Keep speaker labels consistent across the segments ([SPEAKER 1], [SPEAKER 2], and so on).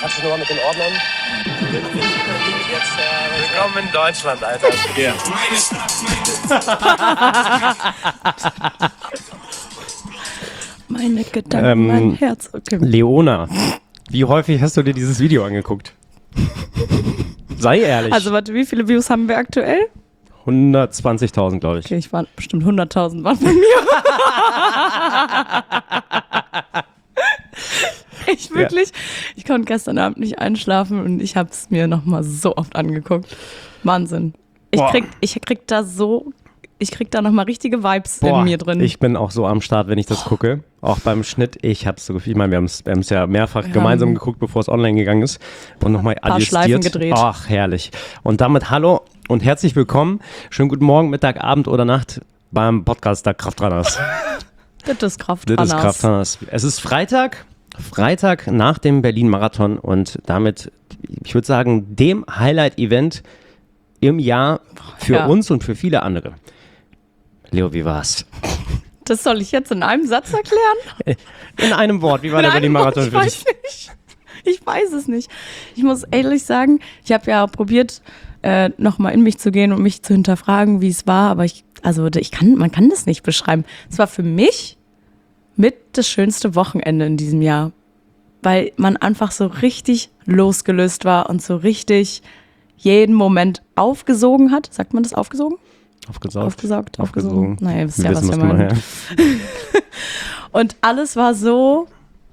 [SPEAKER 1] Kannst du nochmal mit den Ordnern? Willkommen in Deutschland, Alter. Yeah.
[SPEAKER 2] Meine Gedanken, mein Herz. Okay.
[SPEAKER 3] Leona, wie häufig hast du dir dieses Video angeguckt? Sei ehrlich.
[SPEAKER 2] Also warte, wie viele Views haben wir aktuell?
[SPEAKER 3] 120.000, glaube ich.
[SPEAKER 2] Okay, ich war bestimmt 100.000 waren von mir. Ich konnte gestern Abend nicht einschlafen und ich habe es mir nochmal so oft angeguckt. Wahnsinn. Ich krieg da nochmal richtige Vibes in mir drin.
[SPEAKER 3] Ich bin auch so am Start, wenn ich das gucke. Auch beim Schnitt. Ich habe es so gefühlt. Ich meine, wir haben es ja mehrfach gemeinsam geguckt, bevor es online gegangen ist. Und nochmal adjustiert.
[SPEAKER 2] Schleifen gedreht.
[SPEAKER 3] Ach, herrlich. Und damit hallo und herzlich willkommen. Schönen guten Morgen, Mittag, Abend oder Nacht beim Podcast der Kraftrunners.
[SPEAKER 2] Das ist Kraftrunners.
[SPEAKER 3] Es ist Freitag nach dem Berlin-Marathon und damit, ich würde sagen, dem Highlight-Event im Jahr für uns und für viele andere. Leo, wie war's?
[SPEAKER 2] Das soll ich jetzt in einem Satz erklären?
[SPEAKER 3] In einem Wort, wie war der Berlin-Marathon für dich?
[SPEAKER 2] Ich weiß es nicht. Ich muss ehrlich sagen, ich habe ja probiert, nochmal in mich zu gehen und mich zu hinterfragen, wie es war, aber man kann das nicht beschreiben. Es war für mich mit das schönste Wochenende in diesem Jahr, weil man einfach so richtig losgelöst war und so richtig jeden Moment aufgesogen hat. Sagt man das, aufgesogen? Aufgesogen. Naja, ihr wisst ja, was wir meinen. Und alles war so,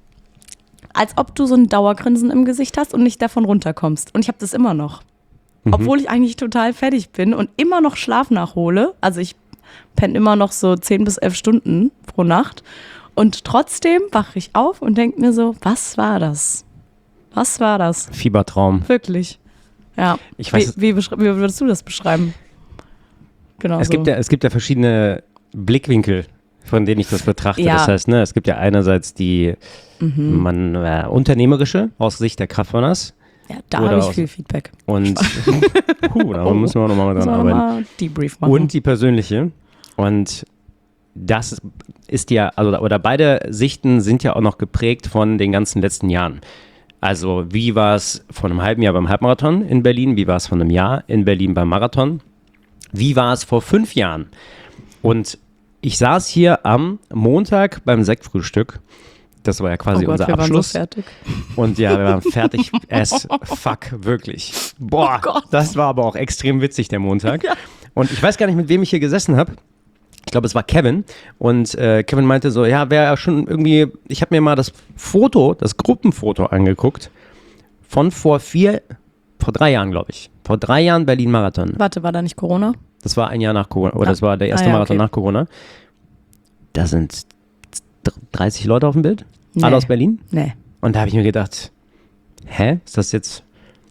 [SPEAKER 2] als ob du so ein Dauergrinsen im Gesicht hast und nicht davon runterkommst. Und ich habe das immer noch. Obwohl ich eigentlich total fertig bin und immer noch Schlaf nachhole. Also ich penne immer noch so 10 bis 11 Stunden pro Nacht. Und trotzdem wache ich auf und denke mir so, was war das? Was war das?
[SPEAKER 3] Fiebertraum.
[SPEAKER 2] Wirklich. Ja.
[SPEAKER 3] Ich weiß,
[SPEAKER 2] wie würdest du das beschreiben? Genau.
[SPEAKER 3] Es gibt ja verschiedene Blickwinkel, von denen ich das betrachte. Ja. Das heißt, es gibt ja einerseits die unternehmerische aus Sicht der Kraftrunners.
[SPEAKER 2] Ja, da habe ich viel Feedback.
[SPEAKER 3] Und da müssen wir nochmal dran arbeiten.
[SPEAKER 2] Debrief machen.
[SPEAKER 3] Und die persönliche. Und das ist ja, oder beide Sichten sind ja auch noch geprägt von den ganzen letzten Jahren. Also wie war es vor einem halben Jahr beim Halbmarathon in Berlin? Wie war es vor einem Jahr in Berlin beim Marathon? Wie war es vor 5 Jahren? Und ich saß hier am Montag beim Sektfrühstück. Das war ja quasi unser Abschluss.
[SPEAKER 2] Wir waren so fertig.
[SPEAKER 3] Und ja, wir waren fertig as fuck, wirklich. Boah, das war aber auch extrem witzig, der Montag. Ja. Und ich weiß gar nicht, mit wem ich hier gesessen habe. Ich glaube, es war Kevin. Und Kevin meinte so, ja, wäre ja schon irgendwie, ich habe mir mal das Gruppenfoto angeguckt von vor 3 Jahren, glaube ich. Vor 3 Jahren Berlin-Marathon.
[SPEAKER 2] Warte, war da nicht Corona?
[SPEAKER 3] Das war ein Jahr nach Corona, oder das war der erste Marathon nach Corona. Da sind 30 Leute auf dem Bild. Nee. Alle aus Berlin?
[SPEAKER 2] Nee.
[SPEAKER 3] Und da habe ich mir gedacht, ist das jetzt...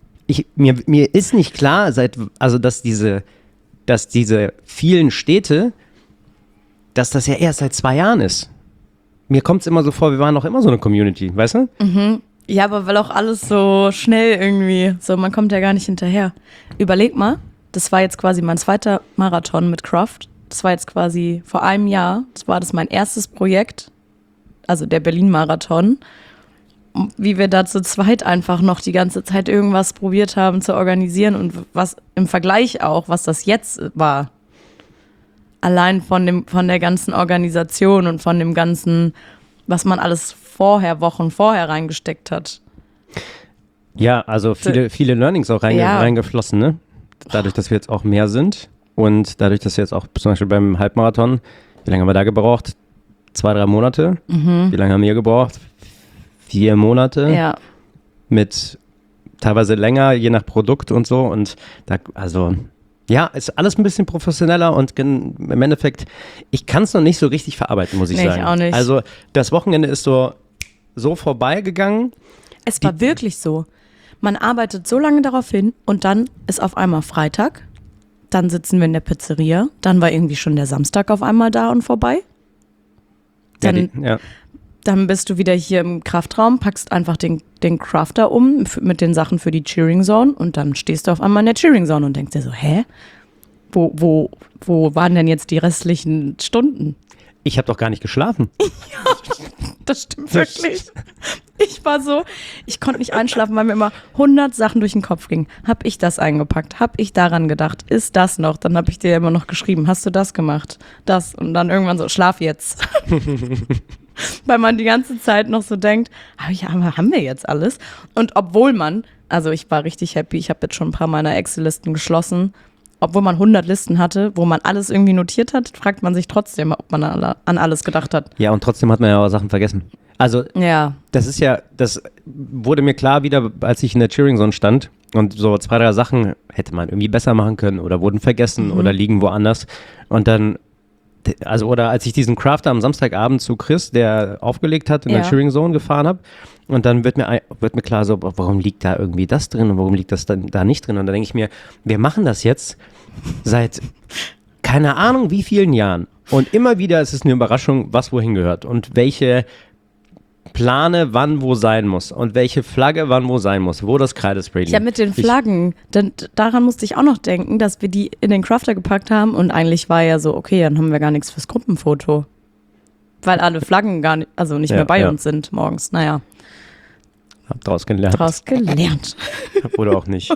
[SPEAKER 3] Mir ist nicht klar, dass diese vielen Städte, dass das ja erst seit 2 Jahren ist. Mir kommt es immer so vor, wir waren doch immer so eine Community, weißt du?
[SPEAKER 2] Mhm. Ja, aber weil auch alles so schnell irgendwie, so man kommt ja gar nicht hinterher. Überleg mal, das war jetzt quasi mein 2. Marathon mit Kraft. Das war jetzt quasi vor einem Jahr. Das war mein erstes Projekt, also der Berlin-Marathon. Wie wir da zu zweit einfach noch die ganze Zeit irgendwas probiert haben zu organisieren und was im Vergleich auch, was das jetzt war. Allein von der ganzen Organisation und von dem ganzen, was man alles Wochen vorher reingesteckt hat.
[SPEAKER 3] Ja, also viele Learnings auch reingeflossen, ne? Dadurch, dass wir jetzt auch mehr sind und dadurch, dass wir jetzt auch zum Beispiel beim Halbmarathon, wie lange haben wir da gebraucht? 2-3 Monate. Wie lange haben wir gebraucht? 4 Monate.
[SPEAKER 2] Ja.
[SPEAKER 3] Mit teilweise länger, je nach Produkt und so. Und ist alles ein bisschen professioneller und im Endeffekt, ich kann es noch nicht so richtig verarbeiten, muss ich sagen.
[SPEAKER 2] Ich auch nicht.
[SPEAKER 3] Also das Wochenende ist so vorbeigegangen.
[SPEAKER 2] Es war wirklich so. Man arbeitet so lange darauf hin und dann ist auf einmal Freitag, dann sitzen wir in der Pizzeria, dann war irgendwie schon der Samstag auf einmal da und vorbei. Dann bist du wieder hier im Kraftraum, packst einfach den Crafter um mit den Sachen für die Cheering Zone und dann stehst du auf einmal in der Cheering Zone und denkst dir so, wo waren denn jetzt die restlichen Stunden?
[SPEAKER 3] Ich habe doch gar nicht geschlafen.
[SPEAKER 2] Das stimmt wirklich. Ich war so, ich konnte nicht einschlafen, weil mir immer 100 Sachen durch den Kopf gingen. Hab ich das eingepackt? Hab ich daran gedacht? Ist das noch? Dann habe ich dir immer noch geschrieben, hast du das gemacht? Das. Und dann irgendwann so, schlaf jetzt. Weil man die ganze Zeit noch so denkt, haben wir jetzt alles? Und obwohl man, also ich war richtig happy, ich habe jetzt schon ein paar meiner Excel-Listen geschlossen. Obwohl man 100 Listen hatte, wo man alles irgendwie notiert hat, fragt man sich trotzdem, ob man an alles gedacht hat.
[SPEAKER 3] Ja, und trotzdem hat man ja auch Sachen vergessen. Also,
[SPEAKER 2] Ja.
[SPEAKER 3] das wurde mir klar wieder, als ich in der Cheering Zone stand und so 2, 3 Sachen hätte man irgendwie besser machen können oder wurden vergessen oder liegen woanders. Und dann, oder als ich diesen Crafter am Samstagabend zu Chris, der aufgelegt hat, in der Cheering Zone gefahren habe. Und dann wird mir klar so, warum liegt da irgendwie das drin und warum liegt das dann da nicht drin? Und dann denke ich mir, wir machen das jetzt seit keine Ahnung wie vielen Jahren. Und immer wieder ist es eine Überraschung, was wohin gehört und welche Plane wann wo sein muss und welche Flagge wann wo sein muss, wo das Kreidespray liegt.
[SPEAKER 2] Ja, mit den Flaggen, daran musste ich auch noch denken, dass wir die in den Crafter gepackt haben und eigentlich war ja so, okay, dann haben wir gar nichts fürs Gruppenfoto. Weil alle Flaggen nicht mehr bei uns sind morgens. Naja.
[SPEAKER 3] Hab draus gelernt. Oder auch nicht.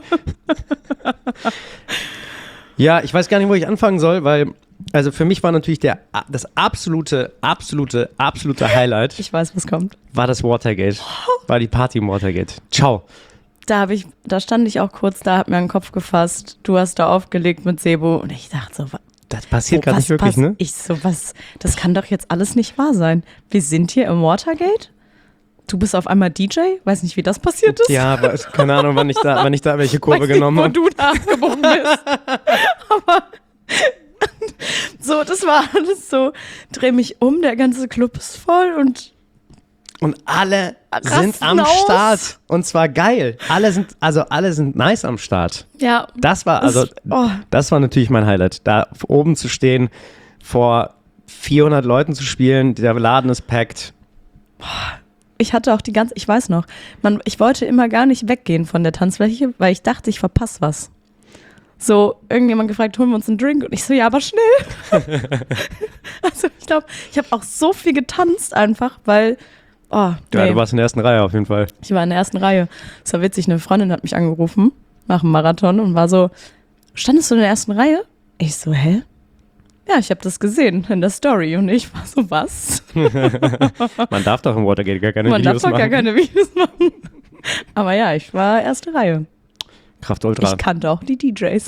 [SPEAKER 3] Ja, ich weiß gar nicht, wo ich anfangen soll, weil, also für mich war natürlich das absolute Highlight.
[SPEAKER 2] Ich weiß, was kommt.
[SPEAKER 3] War das Watergate. War die Party im Watergate. Ciao.
[SPEAKER 2] Da stand ich auch kurz, da hat mir einen Kopf gefasst. Du hast da aufgelegt mit Sebo und ich dachte so,
[SPEAKER 3] das passiert gerade nicht wirklich, ne?
[SPEAKER 2] Ich so, das kann doch jetzt alles nicht wahr sein. Wir sind hier im Watergate? Du bist auf einmal DJ? Weiß nicht, wie das passiert ist.
[SPEAKER 3] Ja, aber keine Ahnung, wann ich da welche Kurve genommen habe.
[SPEAKER 2] Wo du da abgebogen bist. Aber so, das war alles so, dreh mich um, der ganze Club ist voll und
[SPEAKER 3] alle
[SPEAKER 2] rasten
[SPEAKER 3] sind am
[SPEAKER 2] aus.
[SPEAKER 3] Start. Und zwar geil. Alle sind nice am Start.
[SPEAKER 2] ja.
[SPEAKER 3] Das war das war natürlich mein Highlight. Da oben zu stehen, vor 400 Leuten zu spielen, der Laden ist packed.
[SPEAKER 2] Ich hatte auch ich weiß noch, ich wollte immer gar nicht weggehen von der Tanzfläche, weil ich dachte, ich verpasse was. So, irgendjemand gefragt, holen wir uns einen Drink? Und ich so, ja, aber schnell. Also ich glaube, ich habe auch so viel getanzt einfach, weil,
[SPEAKER 3] Ja, du warst in der ersten Reihe auf jeden Fall.
[SPEAKER 2] Ich war in der ersten Reihe. Es war witzig, eine Freundin hat mich angerufen nach dem Marathon und war so, standest du in der ersten Reihe? Ich so, hä? Ja, ich habe das gesehen in der Story und ich war so, was?
[SPEAKER 3] Man darf doch im Watergate gar keine
[SPEAKER 2] Man
[SPEAKER 3] Videos
[SPEAKER 2] darf doch
[SPEAKER 3] machen.
[SPEAKER 2] gar keine Videos machen. Aber ja, ich war erste Reihe.
[SPEAKER 3] Kraft Ultra.
[SPEAKER 2] Ich kannte auch die DJs.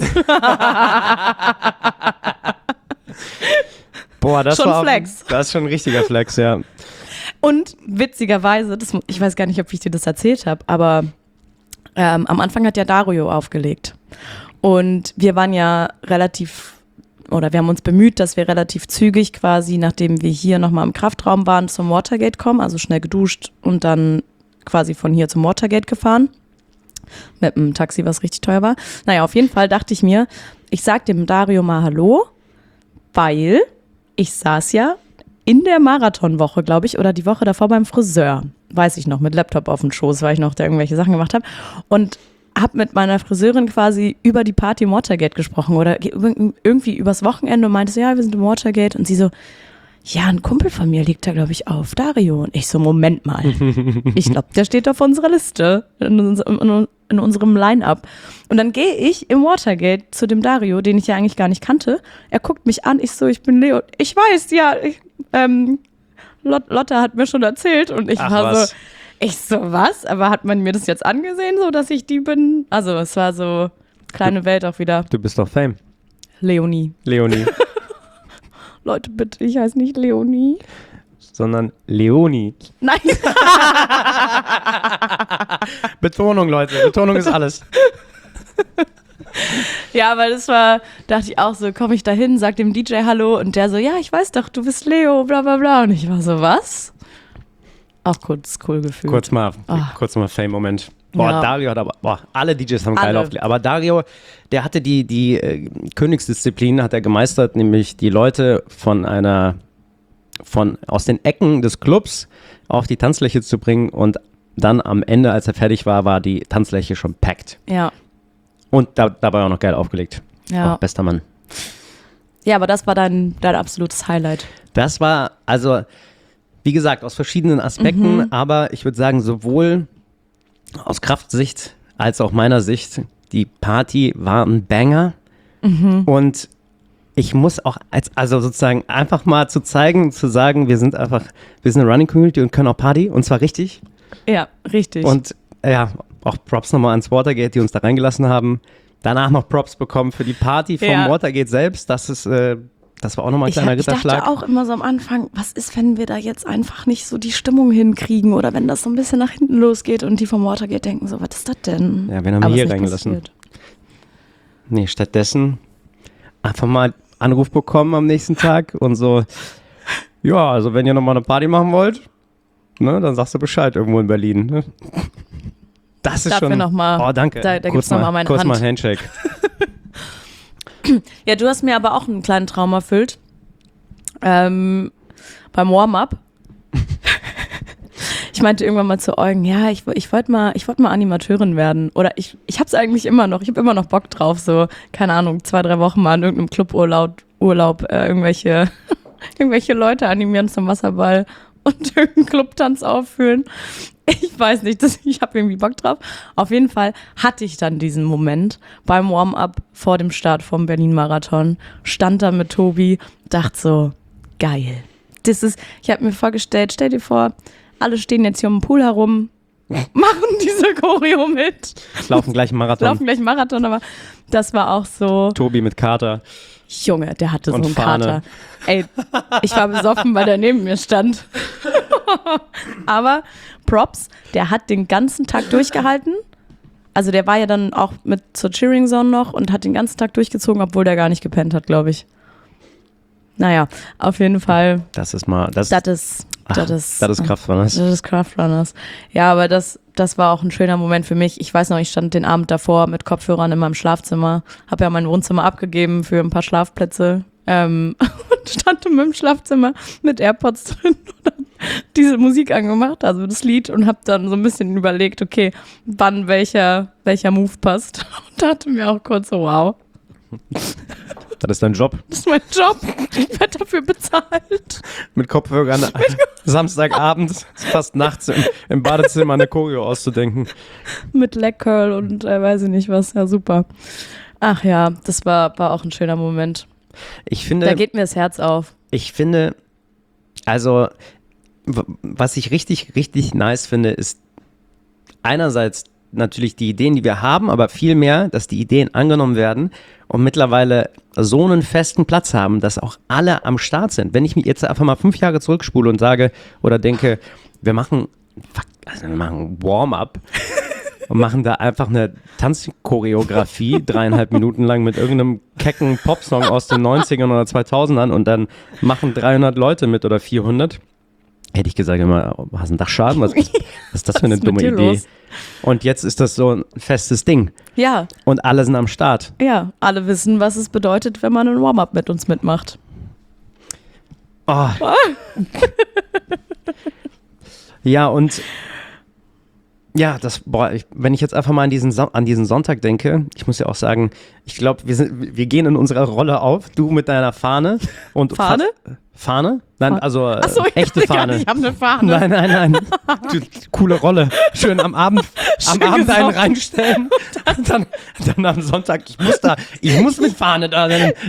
[SPEAKER 3] Boah, das
[SPEAKER 2] Schon
[SPEAKER 3] war
[SPEAKER 2] Flex.
[SPEAKER 3] Das ist schon ein richtiger Flex, ja.
[SPEAKER 2] Und witzigerweise, ich weiß gar nicht, ob ich dir das erzählt habe, aber am Anfang hat ja Dario aufgelegt. Und wir waren ja wir haben uns bemüht, dass wir relativ zügig quasi, nachdem wir hier nochmal im Kraftraum waren, zum Watergate kommen, also schnell geduscht und dann quasi von hier zum Watergate gefahren. Mit einem Taxi, was richtig teuer war. Naja, auf jeden Fall dachte ich mir, ich sag dem Dario mal Hallo, weil ich saß ja in der Marathonwoche, glaube ich, oder die Woche davor beim Friseur. Weiß ich noch, mit Laptop auf dem Schoß, weil ich noch da irgendwelche Sachen gemacht habe. Und habe mit meiner Friseurin quasi über die Party im Watergate gesprochen oder irgendwie übers Wochenende und meinte so, ja, wir sind im Watergate. Und sie so, ja, ein Kumpel von mir liegt da, glaube ich, auf, Dario. Und ich so, Moment mal. Ich glaube, der steht auf unserer Liste, in unserem Line-Up. Und dann gehe ich im Watergate zu dem Dario, den ich ja eigentlich gar nicht kannte. Er guckt mich an, ich so, ich bin Leo. Ich weiß, ja, Lotta hat mir schon erzählt. Und ich war so, was? Aber hat man mir das jetzt angesehen, so dass ich die bin? Also es war so, kleine Welt auch wieder.
[SPEAKER 3] Du bist doch Fame.
[SPEAKER 2] Leonie. Leute, bitte, ich heiße nicht Leonie.
[SPEAKER 3] Sondern Leonie.
[SPEAKER 2] Nein.
[SPEAKER 3] Betonung, Leute. Betonung ist alles.
[SPEAKER 2] Ja, weil dachte ich auch so, komme ich da hin, sag dem DJ Hallo und der so, ja, ich weiß doch, du bist Leo, bla bla bla. Und ich war so, was? Auch kurz cool gefühlt.
[SPEAKER 3] Kurz mal Fame-Moment. Boah,
[SPEAKER 2] Ja.
[SPEAKER 3] Dario hat alle DJs haben geil
[SPEAKER 2] Alle.
[SPEAKER 3] aufgelegt. Aber Dario, der hatte die Königsdisziplin, hat er gemeistert, nämlich die Leute aus den Ecken des Clubs auf die Tanzfläche zu bringen und dann am Ende, als er fertig war die Tanzfläche schon packed.
[SPEAKER 2] Ja.
[SPEAKER 3] Und dabei auch noch geil aufgelegt.
[SPEAKER 2] Ja.
[SPEAKER 3] Oh, bester Mann.
[SPEAKER 2] Ja, aber das war dein absolutes Highlight.
[SPEAKER 3] Das war, also, wie gesagt, aus verschiedenen Aspekten, aber ich würde sagen, sowohl aus Kraftsicht als auch meiner Sicht, die Party war ein Banger und ich muss auch, also sozusagen einfach mal zu zeigen, zu sagen, wir sind eine Running Community und können auch Party und zwar richtig.
[SPEAKER 2] Ja, richtig.
[SPEAKER 3] Und ja, auch Props nochmal ans Watergate, die uns da reingelassen haben. Danach noch Props bekommen für die Party vom Watergate selbst. Das war auch nochmal ein kleiner
[SPEAKER 2] Ich
[SPEAKER 3] Ritterschlag.
[SPEAKER 2] dachte auch immer so am Anfang, was ist, wenn wir da jetzt einfach nicht so die Stimmung hinkriegen oder wenn das so ein bisschen nach hinten losgeht und die vom Watergate denken so, was ist das denn?
[SPEAKER 3] Ja, wen haben wir hier reingelassen? Nee, stattdessen einfach mal Anruf bekommen am nächsten Tag und so, ja, also wenn ihr nochmal eine Party machen wollt, ne, dann sagst du Bescheid irgendwo in Berlin. Ne? Das ist
[SPEAKER 2] Dafür
[SPEAKER 3] schon,
[SPEAKER 2] noch mal,
[SPEAKER 3] oh danke,
[SPEAKER 2] da gibt's noch mal meine
[SPEAKER 3] kurz
[SPEAKER 2] Hand.
[SPEAKER 3] mal ein Handshake.
[SPEAKER 2] Ja, du hast mir aber auch einen kleinen Traum erfüllt. Beim Warm-up. Ich meinte irgendwann mal zu Eugen, ja, ich wollte mal Animateurin werden. Oder ich hab's eigentlich immer noch. Ich habe immer noch Bock drauf, so, keine Ahnung, 2-3 Wochen mal in irgendeinem Cluburlaub irgendwelche Leute animieren zum Wasserball und irgendeinen Clubtanz aufführen. Ich weiß nicht, ich habe irgendwie Bock drauf. Auf jeden Fall hatte ich dann diesen Moment beim Warm-up vor dem Start vom Berlin-Marathon. Stand da mit Tobi, dachte so, geil. Ich habe mir vorgestellt, stell dir vor, alle stehen jetzt hier um den Pool herum, machen diese Choreo mit.
[SPEAKER 3] Laufen gleich Marathon.
[SPEAKER 2] Aber das war auch so.
[SPEAKER 3] Tobi mit Kater.
[SPEAKER 2] Junge, der hatte
[SPEAKER 3] Und
[SPEAKER 2] so einen
[SPEAKER 3] Fahne.
[SPEAKER 2] Kater. Ey, ich war besoffen, weil der neben mir stand. Aber Props, der hat den ganzen Tag durchgehalten. Also der war ja dann auch mit zur Cheering Zone noch und hat den ganzen Tag durchgezogen, obwohl der gar nicht gepennt hat, glaube ich. Naja, auf jeden Fall.
[SPEAKER 3] Das ist Kraftrunners.
[SPEAKER 2] Das ist Kraftrunners. Ja, aber das war auch ein schöner Moment für mich. Ich weiß noch, ich stand den Abend davor mit Kopfhörern in meinem Schlafzimmer, habe ja mein Wohnzimmer abgegeben für ein paar Schlafplätze und stand in meinem Schlafzimmer mit AirPods drin und hab diese Musik angemacht, also das Lied, und habe dann so ein bisschen überlegt, okay, wann welcher Move passt. Und dachte mir auch kurz so, wow.
[SPEAKER 3] Das ist dein Job.
[SPEAKER 2] Das ist mein Job. Ich werde dafür bezahlt.
[SPEAKER 3] Mit Kopfhörern Samstagabend, fast nachts im Badezimmer eine Choreo auszudenken.
[SPEAKER 2] Mit Leg Curl und weiß ich nicht was. Ja, super. Ach ja, das war auch ein schöner Moment.
[SPEAKER 3] Ich finde,
[SPEAKER 2] da geht mir das Herz auf.
[SPEAKER 3] Ich finde, also, was ich richtig, richtig nice finde, ist einerseits natürlich die Ideen, die wir haben, aber vielmehr, dass die Ideen angenommen werden und mittlerweile so einen festen Platz haben, dass auch alle am Start sind. Wenn ich mich jetzt einfach mal 5 Jahre zurückspule und sage oder denke, wir machen Warm-up und machen da einfach eine Tanzchoreografie 3,5 Minuten lang mit irgendeinem kecken Popsong aus den 90ern oder 2000ern und dann machen 300 Leute mit oder 400. Hätte ich gesagt, immer, hast du einen Dachschaden? Was ist das für eine dumme Idee? Los? Und jetzt ist das so ein festes Ding.
[SPEAKER 2] Ja.
[SPEAKER 3] Und alle sind am Start.
[SPEAKER 2] Ja, alle wissen, was es bedeutet, wenn man ein Warm-up mit uns mitmacht.
[SPEAKER 3] Oh. Ja, und ja, wenn ich jetzt einfach mal an diesen Sonntag denke, ich muss ja auch sagen, ich glaube, wir gehen in unserer Rolle auf, du mit deiner Fahne. Und
[SPEAKER 2] Fahne?
[SPEAKER 3] Fahne? Nein, also
[SPEAKER 2] Achso,
[SPEAKER 3] echte Fahne.
[SPEAKER 2] Ich habe eine Fahne.
[SPEAKER 3] Nein. Coole Rolle. Schön am Abend einen reinstellen. Dann am Sonntag, ich muss mit Fahne da.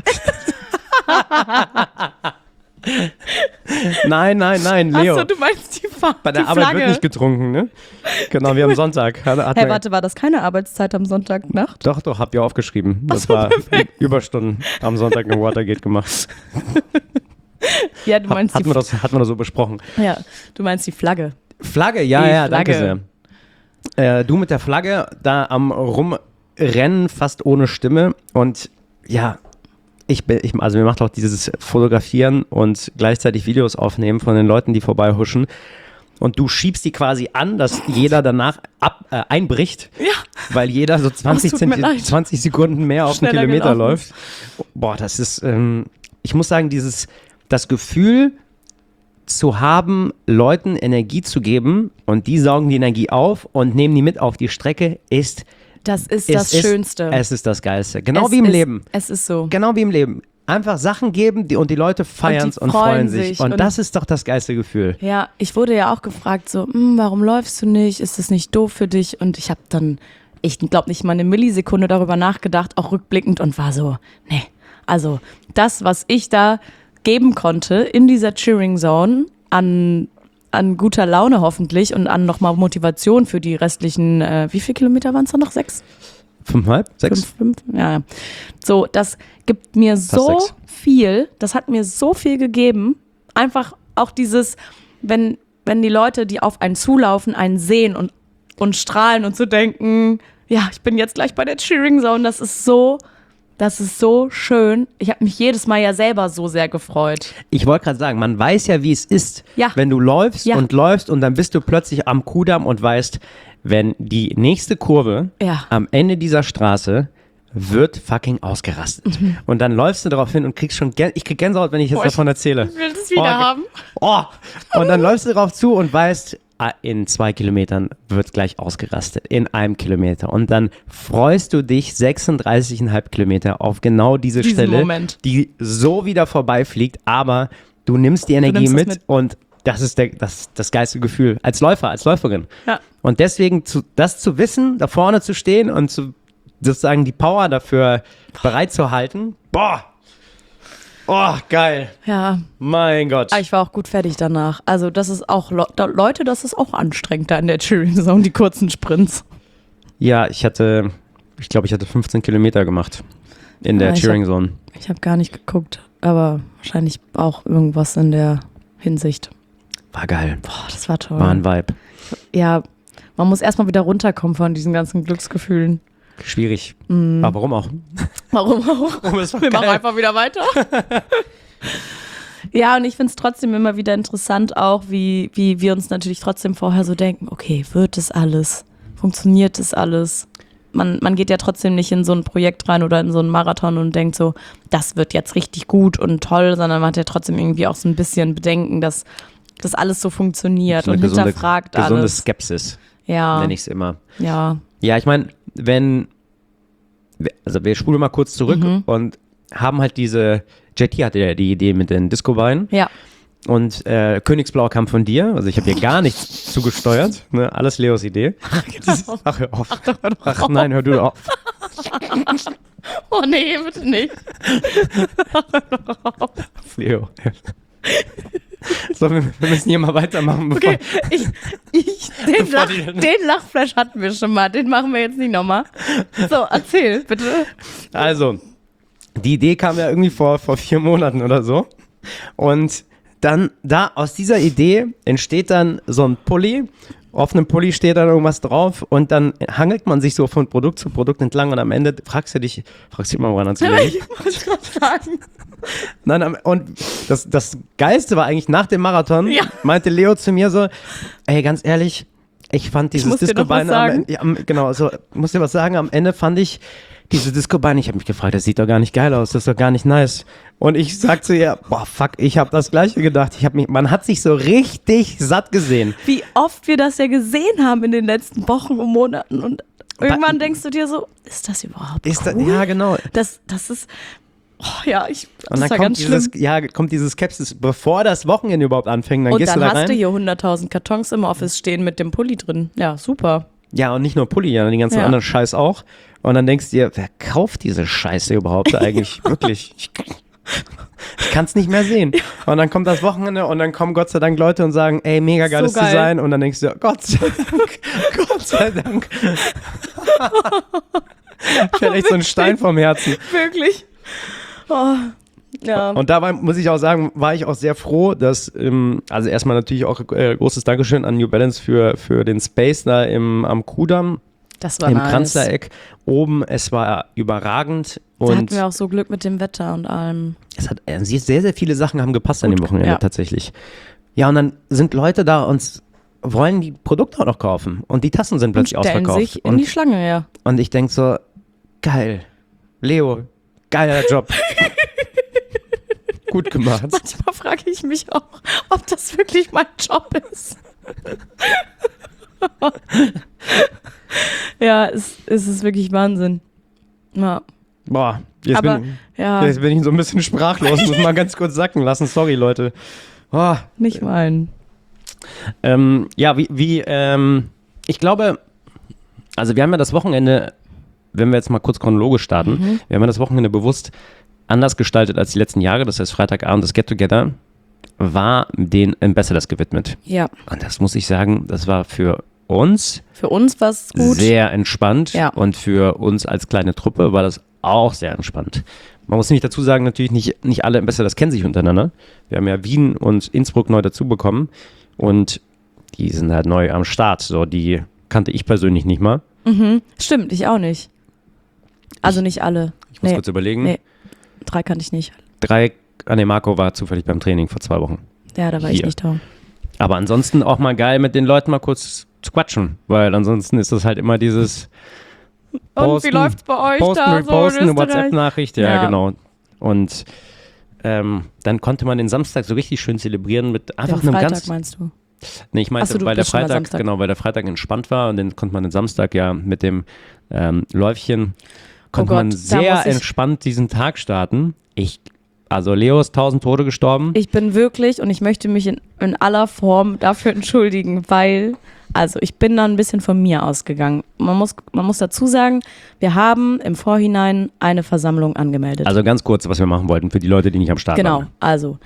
[SPEAKER 3] Nein, Leo.
[SPEAKER 2] Achso, du meinst die Fahne.
[SPEAKER 3] Bei der Arbeit wird nicht getrunken, ne? Genau, wie am Sonntag.
[SPEAKER 2] Warte, war das keine Arbeitszeit am Sonntagnacht?
[SPEAKER 3] Doch, hab ja aufgeschrieben. Das war Überstunden am Sonntag im Watergate gemacht.
[SPEAKER 2] Ja, du meinst
[SPEAKER 3] hatten wir das so besprochen.
[SPEAKER 2] Ja, du meinst die Flagge.
[SPEAKER 3] Flagge, ja, danke sehr. Du mit der Flagge da am Rumrennen, fast ohne Stimme. Und ja, also mir macht auch dieses Fotografieren und gleichzeitig Videos aufnehmen von den Leuten, die vorbeihuschen. Und du schiebst die quasi an, dass jeder danach einbricht, weil jeder so 20 Sekunden mehr auf den Kilometer läuft. Boah, das ist, ich muss sagen, das Gefühl zu haben, Leuten Energie zu geben und die saugen die Energie auf und nehmen die mit auf die Strecke, ist
[SPEAKER 2] das Schönste.
[SPEAKER 3] Es ist das Geilste. Genau wie im Leben.
[SPEAKER 2] Es ist so.
[SPEAKER 3] Genau wie im Leben. einfach Sachen geben und die Leute feiern es und freuen sich. Und das ist doch das geilste Gefühl.
[SPEAKER 2] Ja, ich wurde ja auch gefragt, so, warum läufst du nicht? Ist das nicht doof für dich? Und ich habe dann, ich glaube nicht mal eine Millisekunde darüber nachgedacht, auch rückblickend und war so, nee. Also das, was ich da geben konnte in dieser Cheering Zone an guter Laune hoffentlich und an nochmal Motivation für die restlichen, wie viele Kilometer waren es dann noch? 6?
[SPEAKER 3] 5,5? 6?
[SPEAKER 2] 5? Ja. So, das gibt mir so viel, das hat mir so viel gegeben. Einfach auch dieses, wenn die Leute, die auf einen zulaufen, einen sehen und strahlen und zu denken, ja, ich bin jetzt gleich bei der Cheering Zone, das ist so schön. Ich habe mich jedes Mal ja selber so sehr gefreut.
[SPEAKER 3] Ich wollte gerade sagen, man weiß ja, wie es ist, wenn du läufst und dann bist du plötzlich am Kudamm und weißt, wenn die nächste Kurve am Ende dieser Straße wird fucking ausgerastet. Und dann läufst du darauf hin und kriegst schon, ich krieg Gänsehaut, wenn ich jetzt davon erzähle.
[SPEAKER 2] Ich will das wieder haben.
[SPEAKER 3] Und dann läufst du darauf zu und weißt, in 2 Kilometern wird gleich ausgerastet, in 1 Kilometer. Und dann freust du dich 36,5 Kilometer auf genau diese Stelle,
[SPEAKER 2] Moment,
[SPEAKER 3] die so wieder vorbeifliegt, aber du nimmst die Energie mit und das ist das geilste Gefühl als Läufer, als Läuferin.
[SPEAKER 2] Ja.
[SPEAKER 3] Und deswegen das zu wissen, da vorne zu stehen und sozusagen die Power dafür bereit zu halten, geil.
[SPEAKER 2] Ja.
[SPEAKER 3] Mein Gott.
[SPEAKER 2] Aber ich war auch gut fertig danach. Also das ist auch, Leute, das ist auch anstrengend da in der Cheering Zone, die kurzen Sprints.
[SPEAKER 3] Ja, ich glaube, ich hatte 15 Kilometer gemacht in der Cheering Zone.
[SPEAKER 2] Ich habe gar nicht geguckt, aber wahrscheinlich auch irgendwas in der Hinsicht.
[SPEAKER 3] War geil.
[SPEAKER 2] Boah, das war toll.
[SPEAKER 3] War ein Vibe.
[SPEAKER 2] Ja, man muss erstmal wieder runterkommen von diesen ganzen Glücksgefühlen.
[SPEAKER 3] Schwierig. Aber warum auch?
[SPEAKER 2] Warum auch? Wir machen einfach wieder weiter. Ja, und ich finde es trotzdem immer wieder interessant auch, wie wir uns natürlich trotzdem vorher so denken, okay, wird das alles? Funktioniert das alles? Man geht ja trotzdem nicht in so ein Projekt rein oder in so einen Marathon und denkt so, das wird jetzt richtig gut und toll, sondern man hat ja trotzdem irgendwie auch so ein bisschen Bedenken, dass das alles so funktioniert und hinterfragt alles.
[SPEAKER 3] Gesunde Skepsis, nenne ich es immer.
[SPEAKER 2] Ja.
[SPEAKER 3] Ja, ich meine, wir spulen mal kurz zurück und haben halt JT hatte ja die Idee mit den Disco-Beinen.
[SPEAKER 2] Ja.
[SPEAKER 3] Und Königsblau kam von dir, also ich habe hier gar nichts zugesteuert, ne? Alles Leos Idee. Ach, hör auf. Ach nein, hör du auf.
[SPEAKER 2] Oh nee, bitte nicht.
[SPEAKER 3] Leo. So, wir müssen hier mal weitermachen.
[SPEAKER 2] Okay, den Lachflash hatten wir schon mal, den machen wir jetzt nicht nochmal. So, erzähl, bitte.
[SPEAKER 3] Also, die Idee kam ja irgendwie vor 4 Monaten oder so. Und dann aus dieser Idee entsteht dann so ein Pulli. Auf einem Pulli steht dann irgendwas drauf und dann hangelt man sich so von Produkt zu Produkt entlang und am Ende fragst du dich mal, woran hast du
[SPEAKER 2] Ich muss gerade sagen.
[SPEAKER 3] Nein, und das Geilste war eigentlich nach dem Marathon, meinte Leo zu mir so, ey, ganz ehrlich, ich fand dieses Disco-Bein muss dir was sagen, am Ende fand ich diese Disco-Beine, ich habe mich gefragt, das sieht doch gar nicht geil aus, das ist doch gar nicht nice. Und ich sag zu ihr, boah, fuck, ich habe das Gleiche gedacht. Man hat sich so richtig satt gesehen.
[SPEAKER 2] Wie oft wir das ja gesehen haben in den letzten Wochen und Monaten und irgendwann denkst du dir so, ist das überhaupt cool?
[SPEAKER 3] Ja, genau.
[SPEAKER 2] Das ist,
[SPEAKER 3] und dann kommt diese Skepsis, bevor das Wochenende überhaupt anfängt, dann gehst du da rein.
[SPEAKER 2] Und dann hast du hier 100.000 Kartons im Office stehen mit dem Pulli drin. Ja, super.
[SPEAKER 3] Ja, und nicht nur Pulli, ja, den ganzen anderen Scheiß auch. Und dann denkst du dir, wer kauft diese Scheiße überhaupt eigentlich? Wirklich. Ich kann es nicht mehr sehen. Und dann kommt das Wochenende und dann kommen Gott sei Dank Leute und sagen, ey, mega geiles Design. Und dann denkst du, Gott sei Dank, Gott sei Dank. Fällt echt so ein Stein vom Herzen.
[SPEAKER 2] Wirklich. Oh, ja.
[SPEAKER 3] Und dabei muss ich auch sagen, war ich auch sehr froh, dass, also erstmal natürlich auch großes Dankeschön an New Balance für den Space da am Kudamm.
[SPEAKER 2] Das war
[SPEAKER 3] im
[SPEAKER 2] nice.
[SPEAKER 3] Kranzlereck oben, es war überragend. Und
[SPEAKER 2] da hatten wir auch so Glück mit dem Wetter und allem.
[SPEAKER 3] Es hat sehr, sehr viele Sachen haben gepasst an dem Wochenende tatsächlich. Ja, und dann sind Leute da und wollen die Produkte auch noch kaufen. Und die Tassen sind plötzlich ausverkauft.
[SPEAKER 2] Stellen sich in die Schlange, ja.
[SPEAKER 3] Und ich denke so, geil. Leo, geiler Job. Gut gemacht.
[SPEAKER 2] Manchmal frage ich mich auch, ob das wirklich mein Job ist. Ja, es ist wirklich Wahnsinn. Ja.
[SPEAKER 3] Boah, Jetzt,
[SPEAKER 2] Aber,
[SPEAKER 3] jetzt bin ich so ein bisschen sprachlos, muss mal ganz kurz sacken lassen. Sorry, Leute. Oh.
[SPEAKER 2] Nicht meinen.
[SPEAKER 3] Ich glaube, also wir haben ja das Wochenende, wenn wir jetzt mal kurz chronologisch starten, wir haben ja das Wochenende bewusst anders gestaltet als die letzten Jahre. Das heißt, Freitagabend, das Get-Together, war den Ambassadors gewidmet.
[SPEAKER 2] Ja.
[SPEAKER 3] Und das muss ich sagen, das war für uns
[SPEAKER 2] war es gut.
[SPEAKER 3] sehr entspannt.
[SPEAKER 2] Ja.
[SPEAKER 3] Und für uns als kleine Truppe war das auch sehr entspannt. Man muss nicht dazu sagen, natürlich nicht alle Ambassadors kennen sich untereinander. Wir haben ja Wien und Innsbruck neu dazu bekommen und die sind halt neu am Start. So, die kannte ich persönlich nicht mal.
[SPEAKER 2] Stimmt, ich auch nicht. Also nicht alle.
[SPEAKER 3] Ich muss kurz überlegen.
[SPEAKER 2] Nee, 3 kannte ich nicht.
[SPEAKER 3] Marco war zufällig beim Training vor 2 Wochen.
[SPEAKER 2] Ja, da war ich nicht da.
[SPEAKER 3] Aber ansonsten auch mal geil, mit den Leuten mal kurz zu quatschen, weil ansonsten ist das halt immer dieses
[SPEAKER 2] Und wie läuft's bei euch da
[SPEAKER 3] Reposten,
[SPEAKER 2] so in
[SPEAKER 3] eine WhatsApp-Nachricht, ja, genau. Und dann konnte man den Samstag so richtig schön zelebrieren mit einfach einem
[SPEAKER 2] Freitag,
[SPEAKER 3] ganz...
[SPEAKER 2] meinst du?
[SPEAKER 3] Nee, ich meinte, weil der Freitag entspannt war und dann konnte man den Samstag ja mit dem Läufchen, konnte man sehr entspannt diesen Tag starten. Also Leo ist 1000 Tode gestorben.
[SPEAKER 2] Ich bin wirklich, und ich möchte mich in aller Form dafür entschuldigen, weil, also ich bin da ein bisschen von mir ausgegangen. Man muss dazu sagen, wir haben im Vorhinein eine Versammlung angemeldet.
[SPEAKER 3] Also ganz kurz, was wir machen wollten für die Leute, die nicht am Start waren.
[SPEAKER 2] Genau, also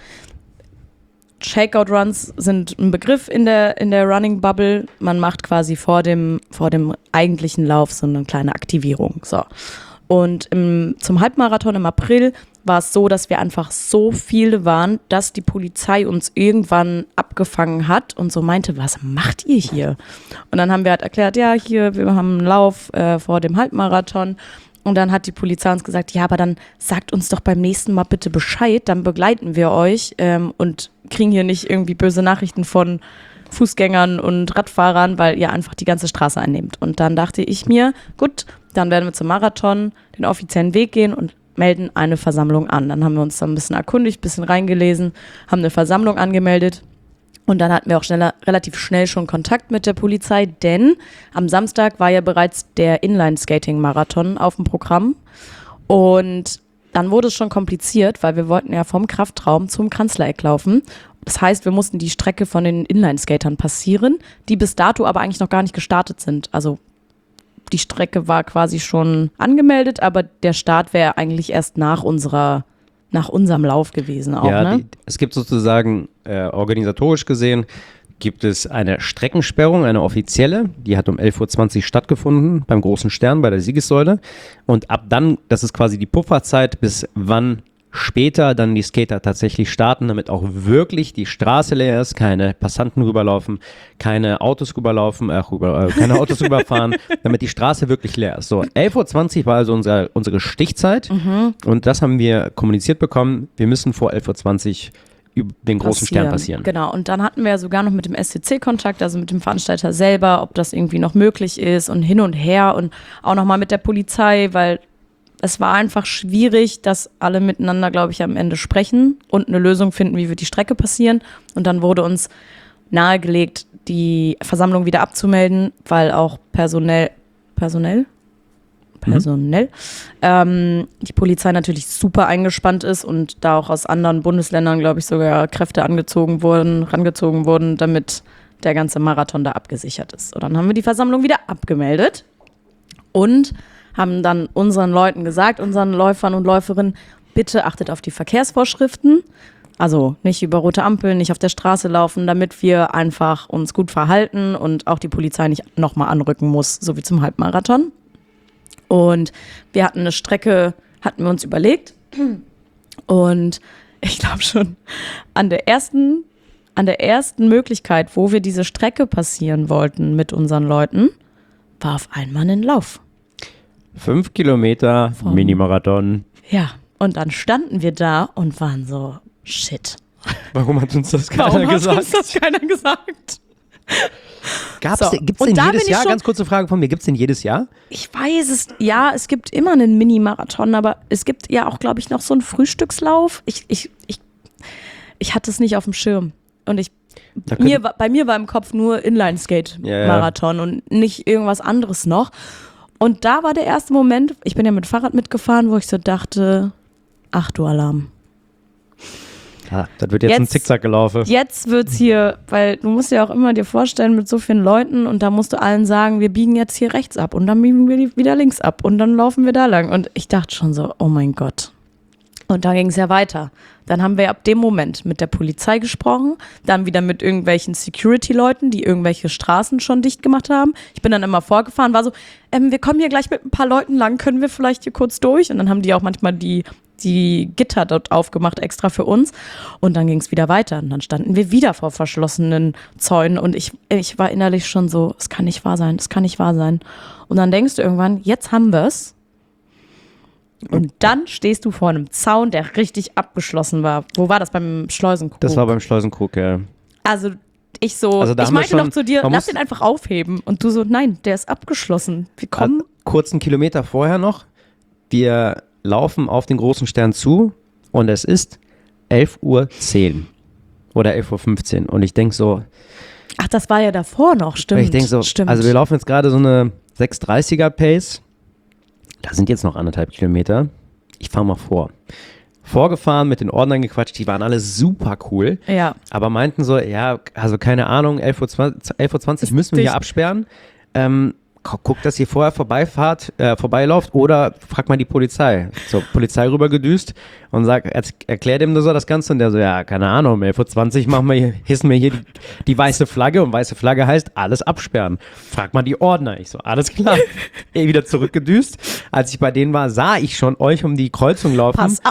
[SPEAKER 2] Shakeout-Runs sind ein Begriff in der Running Bubble. Man macht quasi vor dem eigentlichen Lauf so eine kleine Aktivierung. So. Und zum Halbmarathon im April war es so, dass wir einfach so viele waren, dass die Polizei uns irgendwann abgefangen hat und so meinte, was macht ihr hier? Und dann haben wir halt erklärt, ja, hier, wir haben einen Lauf vor dem Halbmarathon. Und dann hat die Polizei uns gesagt, ja, aber dann sagt uns doch beim nächsten Mal bitte Bescheid, dann begleiten wir euch und kriegen hier nicht irgendwie böse Nachrichten von Fußgängern und Radfahrern, weil ihr einfach die ganze Straße einnehmt. Und dann dachte ich mir, gut, dann werden wir zum Marathon den offiziellen Weg gehen und melden eine Versammlung an. Dann haben wir uns da ein bisschen erkundigt, ein bisschen reingelesen, haben eine Versammlung angemeldet. Und dann hatten wir auch relativ schnell schon Kontakt mit der Polizei, denn am Samstag war ja bereits der Inline-Skating-Marathon auf dem Programm. Und dann wurde es schon kompliziert, weil wir wollten ja vom Kraftraum zum Kanzlereck laufen. Das heißt, wir mussten die Strecke von den Inline-Skatern passieren, die bis dato aber eigentlich noch gar nicht gestartet sind. Also die Strecke war quasi schon angemeldet, aber der Start wäre eigentlich erst nach unserem Lauf gewesen auch,
[SPEAKER 3] ja,
[SPEAKER 2] ne?
[SPEAKER 3] Es gibt sozusagen organisatorisch gesehen, gibt es eine Streckensperrung, eine offizielle, die hat um 11.20 Uhr stattgefunden beim Großen Stern bei der Siegessäule und ab dann, das ist quasi die Pufferzeit, bis wann später dann die Skater tatsächlich starten, damit auch wirklich die Straße leer ist, keine Passanten rüberlaufen, keine Autos keine Autos rüberfahren, damit die Straße wirklich leer ist. So, 11.20 Uhr war also unsere Stichzeit und das haben wir kommuniziert bekommen, wir müssen vor 11.20 Uhr den Großen Stern passieren.
[SPEAKER 2] Genau, und dann hatten wir ja sogar noch mit dem SCC Kontakt, also mit dem Veranstalter selber, ob das irgendwie noch möglich ist und hin und her und auch nochmal mit der Polizei, weil es war einfach schwierig, dass alle miteinander, glaube ich, am Ende sprechen und eine Lösung finden, wie wir die Strecke passieren. Und dann wurde uns nahegelegt, die Versammlung wieder abzumelden, weil auch personell die Polizei natürlich super eingespannt ist und da auch aus anderen Bundesländern, glaube ich, sogar Kräfte rangezogen wurden, damit der ganze Marathon da abgesichert ist. Und dann haben wir die Versammlung wieder abgemeldet und haben dann unseren Leuten gesagt, unseren Läufern und Läuferinnen, bitte achtet auf die Verkehrsvorschriften, also nicht über rote Ampeln, nicht auf der Straße laufen, damit wir einfach uns gut verhalten und auch die Polizei nicht nochmal anrücken muss, so wie zum Halbmarathon. Und wir hatten eine Strecke, hatten wir uns überlegt und ich glaube schon an der ersten Möglichkeit, wo wir diese Strecke passieren wollten mit unseren Leuten, war auf einmal ein Lauf.
[SPEAKER 3] 5 Kilometer Minimarathon.
[SPEAKER 2] Ja, und dann standen wir da und waren so, shit.
[SPEAKER 3] Warum hat uns das keiner gesagt? Gibt es denn jedes Jahr, ganz kurze Frage von mir, gibt es denn jedes Jahr?
[SPEAKER 2] Ich weiß es, ja, es gibt immer einen Mini-Marathon, aber es gibt ja auch, glaube ich, noch so einen Frühstückslauf. Ich hatte es nicht auf dem Schirm und bei mir war im Kopf nur Inline-Skate-Marathon und nicht irgendwas anderes noch. Und da war der erste Moment, ich bin ja mit Fahrrad mitgefahren, wo ich so dachte, ach du Alarm.
[SPEAKER 3] Ja, das wird jetzt ein Zickzack gelaufen.
[SPEAKER 2] Jetzt wird's hier, weil du musst ja auch immer dir vorstellen, mit so vielen Leuten und da musst du allen sagen, wir biegen jetzt hier rechts ab und dann biegen wir wieder links ab und dann laufen wir da lang. Und ich dachte schon so, oh mein Gott. Und da ging es ja weiter. Dann haben wir ab dem Moment mit der Polizei gesprochen, dann wieder mit irgendwelchen Security-Leuten, die irgendwelche Straßen schon dicht gemacht haben. Ich bin dann immer vorgefahren, war so, wir kommen hier gleich mit ein paar Leuten lang, können wir vielleicht hier kurz durch? Und dann haben die auch manchmal die Gitter dort aufgemacht, extra für uns. Und dann ging es wieder weiter. Und dann standen wir wieder vor verschlossenen Zäunen. Und ich war innerlich schon so, es kann nicht wahr sein, es kann nicht wahr sein. Und dann denkst du irgendwann, jetzt haben wir es. Und dann stehst du vor einem Zaun, der richtig abgeschlossen war. Wo war das? Beim Schleusenkrug?
[SPEAKER 3] Das war beim Schleusenkrug, ja.
[SPEAKER 2] Also ich
[SPEAKER 3] da
[SPEAKER 2] meinte noch zu dir, lass den einfach aufheben. Und du so, nein, der ist abgeschlossen. Wir kommen.
[SPEAKER 3] Kurzen Kilometer vorher noch. Wir laufen auf den großen Stern zu und es ist 11:10 Uhr oder 11:15 Uhr. Und ich denke so.
[SPEAKER 2] Ach, das war ja davor noch, stimmt.
[SPEAKER 3] Ich denke so,
[SPEAKER 2] stimmt.
[SPEAKER 3] Also wir laufen jetzt gerade so eine 6:30er Pace. Da sind jetzt noch 1,5 Kilometer. Ich fahre mal vor. Vorgefahren, mit den Ordnern gequatscht, die waren alle super cool.
[SPEAKER 2] Ja.
[SPEAKER 3] Aber meinten so, ja, also keine Ahnung, 11:20 Uhr müssen wir hier absperren. Guckt, dass ihr vorher vorbeilauft oder fragt mal die Polizei. So, Polizei rübergedüst und erklärt ihm so das Ganze und der so, ja, keine Ahnung, um 11:20 Uhr hissen wir hier die weiße Flagge und weiße Flagge heißt, alles absperren. Frag mal die Ordner. Ich so, alles klar. Wieder zurückgedüst. Als ich bei denen war, sah ich schon euch um die Kreuzung laufen.
[SPEAKER 2] Pass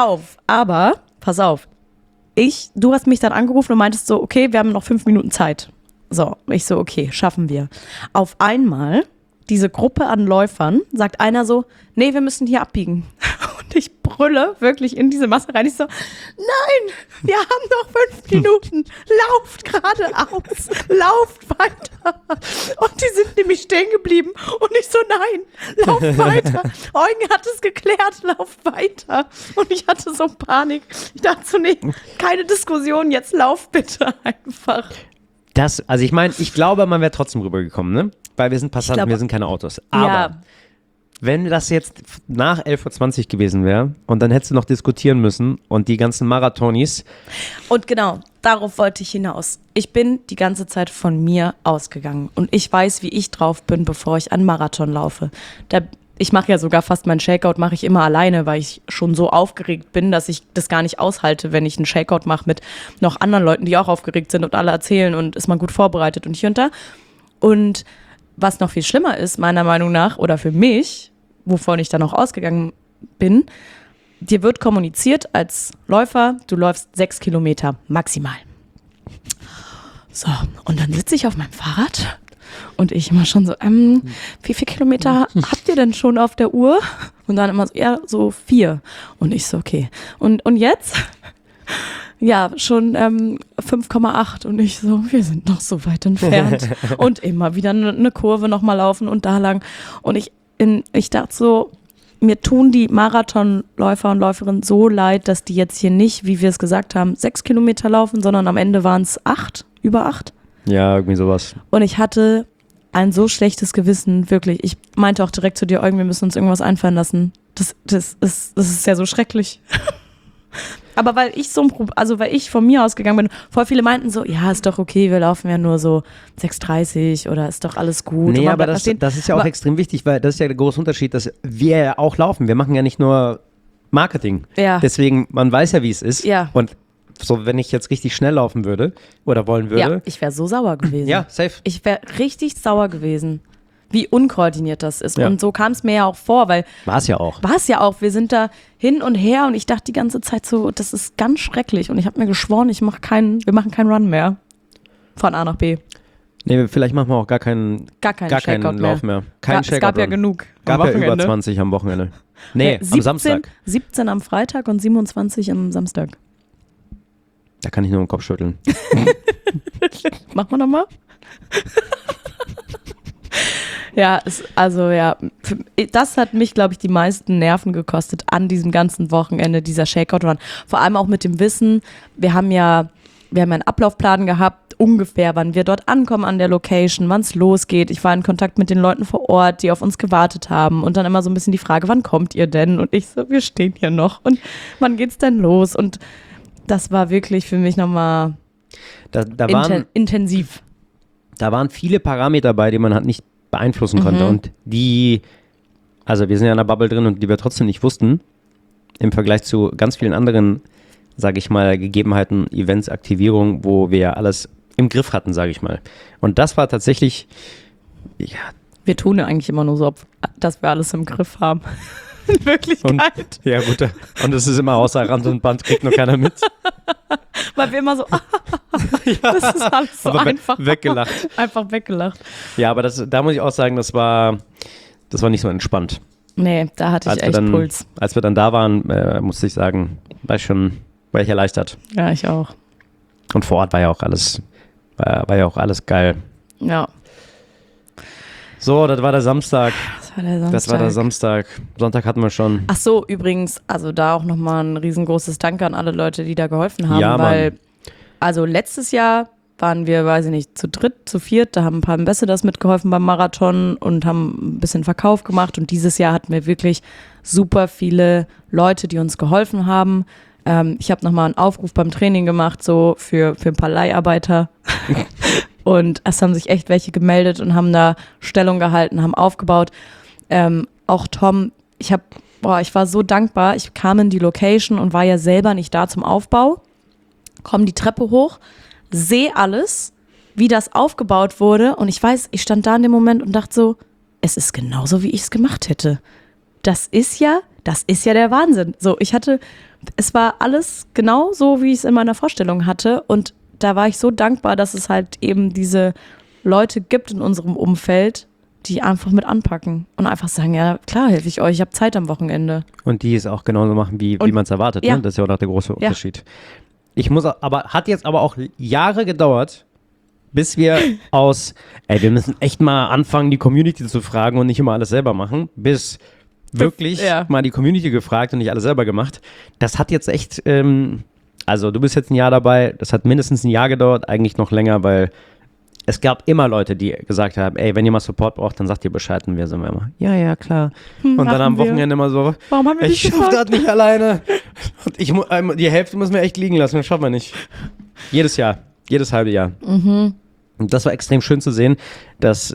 [SPEAKER 2] auf. Du hast mich dann angerufen und meintest so, okay, wir haben noch 5 Minuten Zeit. So, ich so, okay, schaffen wir. Auf einmal diese Gruppe an Läufern, sagt einer so, nee, wir müssen hier abbiegen. Und ich brülle wirklich in diese Masse rein. Ich so, nein, wir haben noch 5 Minuten. Lauft geradeaus. Lauft weiter. Und die sind nämlich stehen geblieben. Und ich so, nein, lauft weiter. Eugen hat es geklärt, lauft weiter. Und ich hatte so Panik. Ich dachte so, nee, keine Diskussion, jetzt lauft bitte einfach.
[SPEAKER 3] Also ich meine, ich glaube, man wäre trotzdem rübergekommen, ne? Weil wir sind Passanten, wir sind keine Autos. Aber
[SPEAKER 2] ja.
[SPEAKER 3] Wenn das jetzt nach 11:20 Uhr gewesen wäre und dann hättest du noch diskutieren müssen und die ganzen Marathonis.
[SPEAKER 2] Und genau, darauf wollte ich hinaus. Ich bin die ganze Zeit von mir ausgegangen und ich weiß, wie ich drauf bin, bevor ich einen Marathon laufe. Ich mache ja sogar fast meinen Shakeout, mache ich immer alleine, weil ich schon so aufgeregt bin, dass ich das gar nicht aushalte, wenn ich einen Shakeout mache mit noch anderen Leuten, die auch aufgeregt sind und alle erzählen und ist man gut vorbereitet und hier und da. Und was noch viel schlimmer ist, meiner Meinung nach, oder für mich, wovon ich dann auch ausgegangen bin, dir wird kommuniziert als Läufer, du läufst 6 Kilometer maximal. So, und dann sitze ich auf meinem Fahrrad und ich immer schon so, wie viele Kilometer habt ihr denn schon auf der Uhr? Und dann immer so, ja, so 4. Und ich so, okay. Und jetzt? Ja, schon 5,8 und ich so, wir sind noch so weit entfernt. Und immer wieder eine Kurve nochmal laufen und da lang. Und ich dachte so, mir tun die Marathonläufer und Läuferinnen so leid, dass die jetzt hier nicht, wie wir es gesagt haben, 6 Kilometer laufen, sondern am Ende waren es 8, über 8.
[SPEAKER 3] Ja, irgendwie sowas.
[SPEAKER 2] Und ich hatte ein so schlechtes Gewissen, wirklich. Ich meinte auch direkt zu dir, Eugen, wir müssen uns irgendwas einfallen lassen. Das ist ja so schrecklich. Aber weil ich von mir ausgegangen bin, voll viele meinten so, ja, ist doch okay, wir laufen ja nur so 6,30 oder ist doch alles gut.
[SPEAKER 3] Nee, aber das ist ja auch extrem wichtig, weil das ist ja der große Unterschied, dass wir ja auch laufen. Wir machen ja nicht nur Marketing. Ja. Deswegen, man weiß ja, wie es ist. Ja. Und so, wenn ich jetzt richtig schnell laufen würde oder wollen würde.
[SPEAKER 2] Ja, ich wäre so sauer gewesen.
[SPEAKER 3] Ja, safe.
[SPEAKER 2] Ich wäre richtig sauer gewesen, wie unkoordiniert das ist. Ja. Und so kam es mir ja auch vor, weil.
[SPEAKER 3] War es ja auch.
[SPEAKER 2] Wir sind da hin und her und ich dachte die ganze Zeit so, das ist ganz schrecklich. Und ich habe mir geschworen, wir machen keinen Run mehr. Von A nach B.
[SPEAKER 3] Nee, vielleicht machen wir auch gar keinen Lauf mehr. Kein Shakeout.
[SPEAKER 2] Es gab ja genug.
[SPEAKER 3] Gab ja über 20 am Wochenende. Nee, 17, am Samstag.
[SPEAKER 2] 17 am Freitag und 27 am Samstag.
[SPEAKER 3] Da kann ich nur den Kopf schütteln.
[SPEAKER 2] Machen wir nochmal? Ja, das hat mich, glaube ich, die meisten Nerven gekostet an diesem ganzen Wochenende, dieser Shakeout-Run. Vor allem auch mit dem Wissen, wir haben ja wir haben einen Ablaufplan gehabt, ungefähr, wann wir dort ankommen an der Location, wann es losgeht. Ich war in Kontakt mit den Leuten vor Ort, die auf uns gewartet haben und dann immer so ein bisschen die Frage, wann kommt ihr denn? Und ich so, wir stehen hier noch und wann geht's denn los? Und das war wirklich für mich nochmal intensiv.
[SPEAKER 3] Da waren viele Parameter bei, die man halt nicht beeinflussen konnte und also wir sind ja in der Bubble drin und die wir trotzdem nicht wussten, im Vergleich zu ganz vielen anderen, sage ich mal, Gegebenheiten, Events, Aktivierungen, wo wir alles im Griff hatten, sage ich mal. Und das war tatsächlich, ja.
[SPEAKER 2] Wir tun ja eigentlich immer nur so, dass wir alles im Griff haben. In Wirklichkeit.
[SPEAKER 3] Ja gut, und es ist immer außer Rand und Band, kriegt nur keiner mit.
[SPEAKER 2] Weil wir immer so, das ist alles so einfach.
[SPEAKER 3] Weggelacht.
[SPEAKER 2] Einfach weggelacht.
[SPEAKER 3] Ja, aber da muss ich auch sagen, das war nicht so entspannt.
[SPEAKER 2] Nee, da hatte ich echt Puls.
[SPEAKER 3] Als wir dann da waren, musste ich sagen, war ich erleichtert.
[SPEAKER 2] Ja, ich auch.
[SPEAKER 3] Und vor Ort war ja auch alles geil.
[SPEAKER 2] Ja.
[SPEAKER 3] So, das war der Samstag.
[SPEAKER 2] Das war der Samstag.
[SPEAKER 3] Sonntag hatten wir schon.
[SPEAKER 2] Ach so, übrigens, also da auch nochmal ein riesengroßes Danke an alle Leute, die da geholfen haben.
[SPEAKER 3] Ja,
[SPEAKER 2] weil, also letztes Jahr waren wir, weiß ich nicht, zu dritt, zu viert, da haben ein paar Ambassadors mitgeholfen beim Marathon und haben ein bisschen Verkauf gemacht und dieses Jahr hatten wir wirklich super viele Leute, die uns geholfen haben. Ich habe nochmal einen Aufruf beim Training gemacht, so für ein paar Leiharbeiter und es haben sich echt welche gemeldet und haben da Stellung gehalten, haben aufgebaut. Auch Tom, ich war so dankbar, ich kam in die Location und war ja selber nicht da zum Aufbau, komme die Treppe hoch, sehe alles, wie das aufgebaut wurde und ich weiß, ich stand da in dem Moment und dachte so, es ist genauso, wie ich es gemacht hätte. Das ist ja der Wahnsinn. So, es war alles genau so, wie ich es in meiner Vorstellung hatte und da war ich so dankbar, dass es halt eben diese Leute gibt in unserem Umfeld, die einfach mit anpacken und einfach sagen, ja klar, helfe ich euch, ich habe Zeit am Wochenende.
[SPEAKER 3] Und die es auch genauso machen, wie man es erwartet.
[SPEAKER 2] Ja.
[SPEAKER 3] Ne? Das ist ja auch noch der große Unterschied. Hat jetzt aber auch Jahre gedauert, bis wir wir müssen echt mal anfangen, die Community zu fragen und nicht immer alles selber machen, bis wirklich mal die Community gefragt und nicht alles selber gemacht. Das hat jetzt echt, also du bist jetzt ein Jahr dabei, das hat mindestens ein Jahr gedauert, eigentlich noch länger, weil es gab immer Leute, die gesagt haben, ey, wenn ihr mal Support braucht, dann sagt ihr Bescheid und wir sind immer, ja, klar. Und dann am Wochenende immer so,
[SPEAKER 2] warum haben wir
[SPEAKER 3] ich schaffe das nicht alleine. Und die Hälfte müssen wir echt liegen lassen, das schaffen wir nicht. Jedes Jahr, jedes halbe Jahr. Und das war extrem schön zu sehen, dass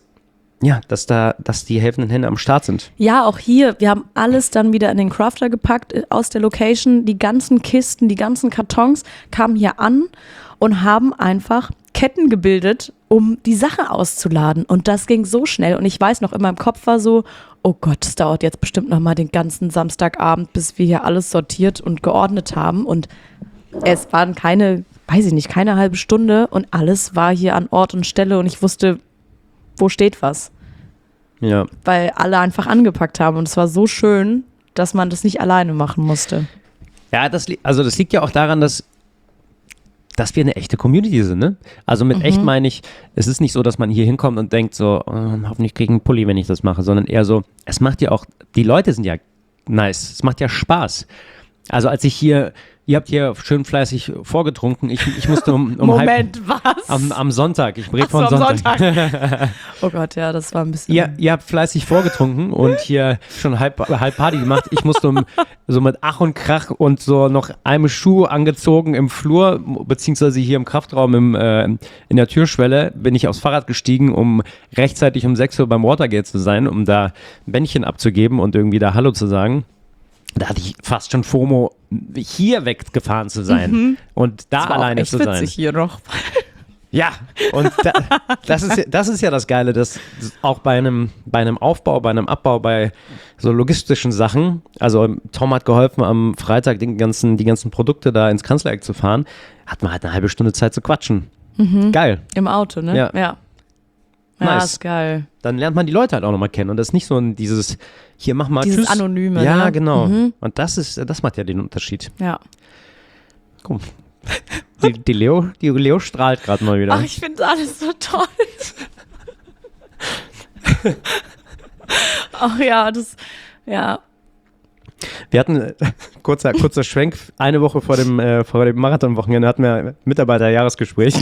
[SPEAKER 3] die helfenden Hände am Start sind.
[SPEAKER 2] Ja, auch hier, wir haben alles dann wieder in den Crafter gepackt aus der Location, die ganzen Kisten, die ganzen Kartons kamen hier an und haben einfach Ketten gebildet, um die Sachen auszuladen. Und das ging so schnell. Und ich weiß noch, in meinem Kopf war so, oh Gott, das dauert jetzt bestimmt noch mal den ganzen Samstagabend, bis wir hier alles sortiert und geordnet haben. Und es waren keine halbe Stunde und alles war hier an Ort und Stelle und ich wusste, wo steht was.
[SPEAKER 3] Ja.
[SPEAKER 2] Weil alle einfach angepackt haben. Und es war so schön, dass man das nicht alleine machen musste.
[SPEAKER 3] Ja, das liegt ja auch daran, dass wir eine echte Community sind, ne? Also mit echt meine ich, es ist nicht so, dass man hier hinkommt und denkt so, hoffentlich kriege ich einen Pulli, wenn ich das mache, sondern eher so, es macht ja auch, die Leute sind ja nice, es macht ja Spaß. Also als ich ihr habt hier schön fleißig vorgetrunken, ich musste um
[SPEAKER 2] Moment, was?
[SPEAKER 3] Am Sonntag, ich rede von Sonntag.
[SPEAKER 2] Oh Gott, ja, das war ein bisschen...
[SPEAKER 3] Ihr habt fleißig vorgetrunken und hier schon halb Party gemacht. Ich musste so mit Ach und Krach und so noch einem Schuh angezogen im Flur, beziehungsweise hier im Kraftraum in der Türschwelle, bin ich aufs Fahrrad gestiegen, um rechtzeitig um 6 Uhr beim Watergate zu sein, um da ein Bändchen abzugeben und irgendwie da Hallo zu sagen. Da hatte ich fast schon FOMO, hier weggefahren zu sein und da alleine zu sein.
[SPEAKER 2] Das ist witzig hier noch.
[SPEAKER 3] Ja, und das ist ja das Geile, dass auch bei einem Aufbau, bei einem Abbau, bei so logistischen Sachen, also Tom hat geholfen, am Freitag die ganzen Produkte da ins Kanzlereck zu fahren, hat man halt eine halbe Stunde Zeit zu quatschen. Geil.
[SPEAKER 2] Im Auto, ne? Ja. Ja,
[SPEAKER 3] Nice.
[SPEAKER 2] ist geil.
[SPEAKER 3] Dann lernt man die Leute halt auch nochmal kennen und das ist nicht so dieses, hier mach mal
[SPEAKER 2] Dieses
[SPEAKER 3] Tschüss.
[SPEAKER 2] Anonyme.
[SPEAKER 3] Ja,
[SPEAKER 2] ne?
[SPEAKER 3] genau. Und das macht ja den Unterschied.
[SPEAKER 2] Ja.
[SPEAKER 3] Komm. Die Leo strahlt gerade mal wieder.
[SPEAKER 2] Ach, ich finde alles so toll. Ach ja,
[SPEAKER 3] Wir hatten, kurzer Schwenk, eine Woche vor dem Marathonwochenende hatten wir ein Mitarbeiterjahresgespräch.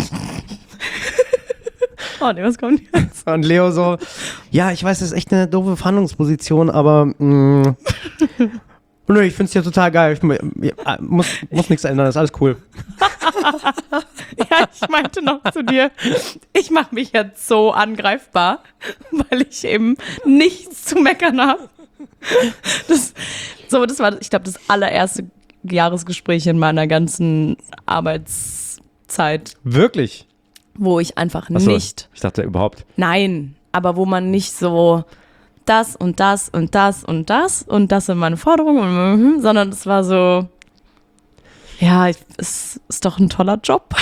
[SPEAKER 2] Oh nee, was kommt jetzt?
[SPEAKER 3] Und Leo so, ja, ich weiß, das ist echt eine doofe Verhandlungsposition, aber nö, ich finde es ja total geil. Muss nichts ändern, ist alles cool.
[SPEAKER 2] Ja, ich meinte noch zu dir, ich mache mich jetzt so angreifbar, weil ich eben nichts zu meckern habe. Das war, ich glaube, das allererste Jahresgespräch in meiner ganzen Arbeitszeit,
[SPEAKER 3] Wirklich?
[SPEAKER 2] wo ich einfach
[SPEAKER 3] Achso,
[SPEAKER 2] nicht,
[SPEAKER 3] ich dachte überhaupt.
[SPEAKER 2] nein, aber wo man nicht so das und das und das und das und das sind meine Forderungen, sondern es war so, ja, es ist doch ein toller Job.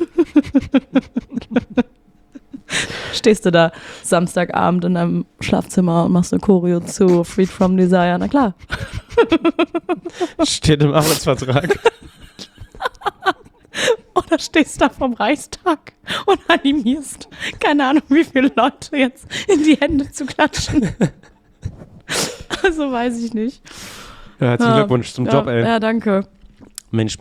[SPEAKER 2] Stehst du da Samstagabend in deinem Schlafzimmer und machst eine Choreo zu Freed from Desire? Na klar.
[SPEAKER 3] Steht im Arbeitsvertrag.
[SPEAKER 2] Oder stehst da vom Reichstag und animierst, keine Ahnung, wie viele Leute jetzt in die Hände zu klatschen. Also weiß ich nicht.
[SPEAKER 3] Ja, herzlichen Glückwunsch zum Job, ey.
[SPEAKER 2] Ja, danke.
[SPEAKER 3] Mensch.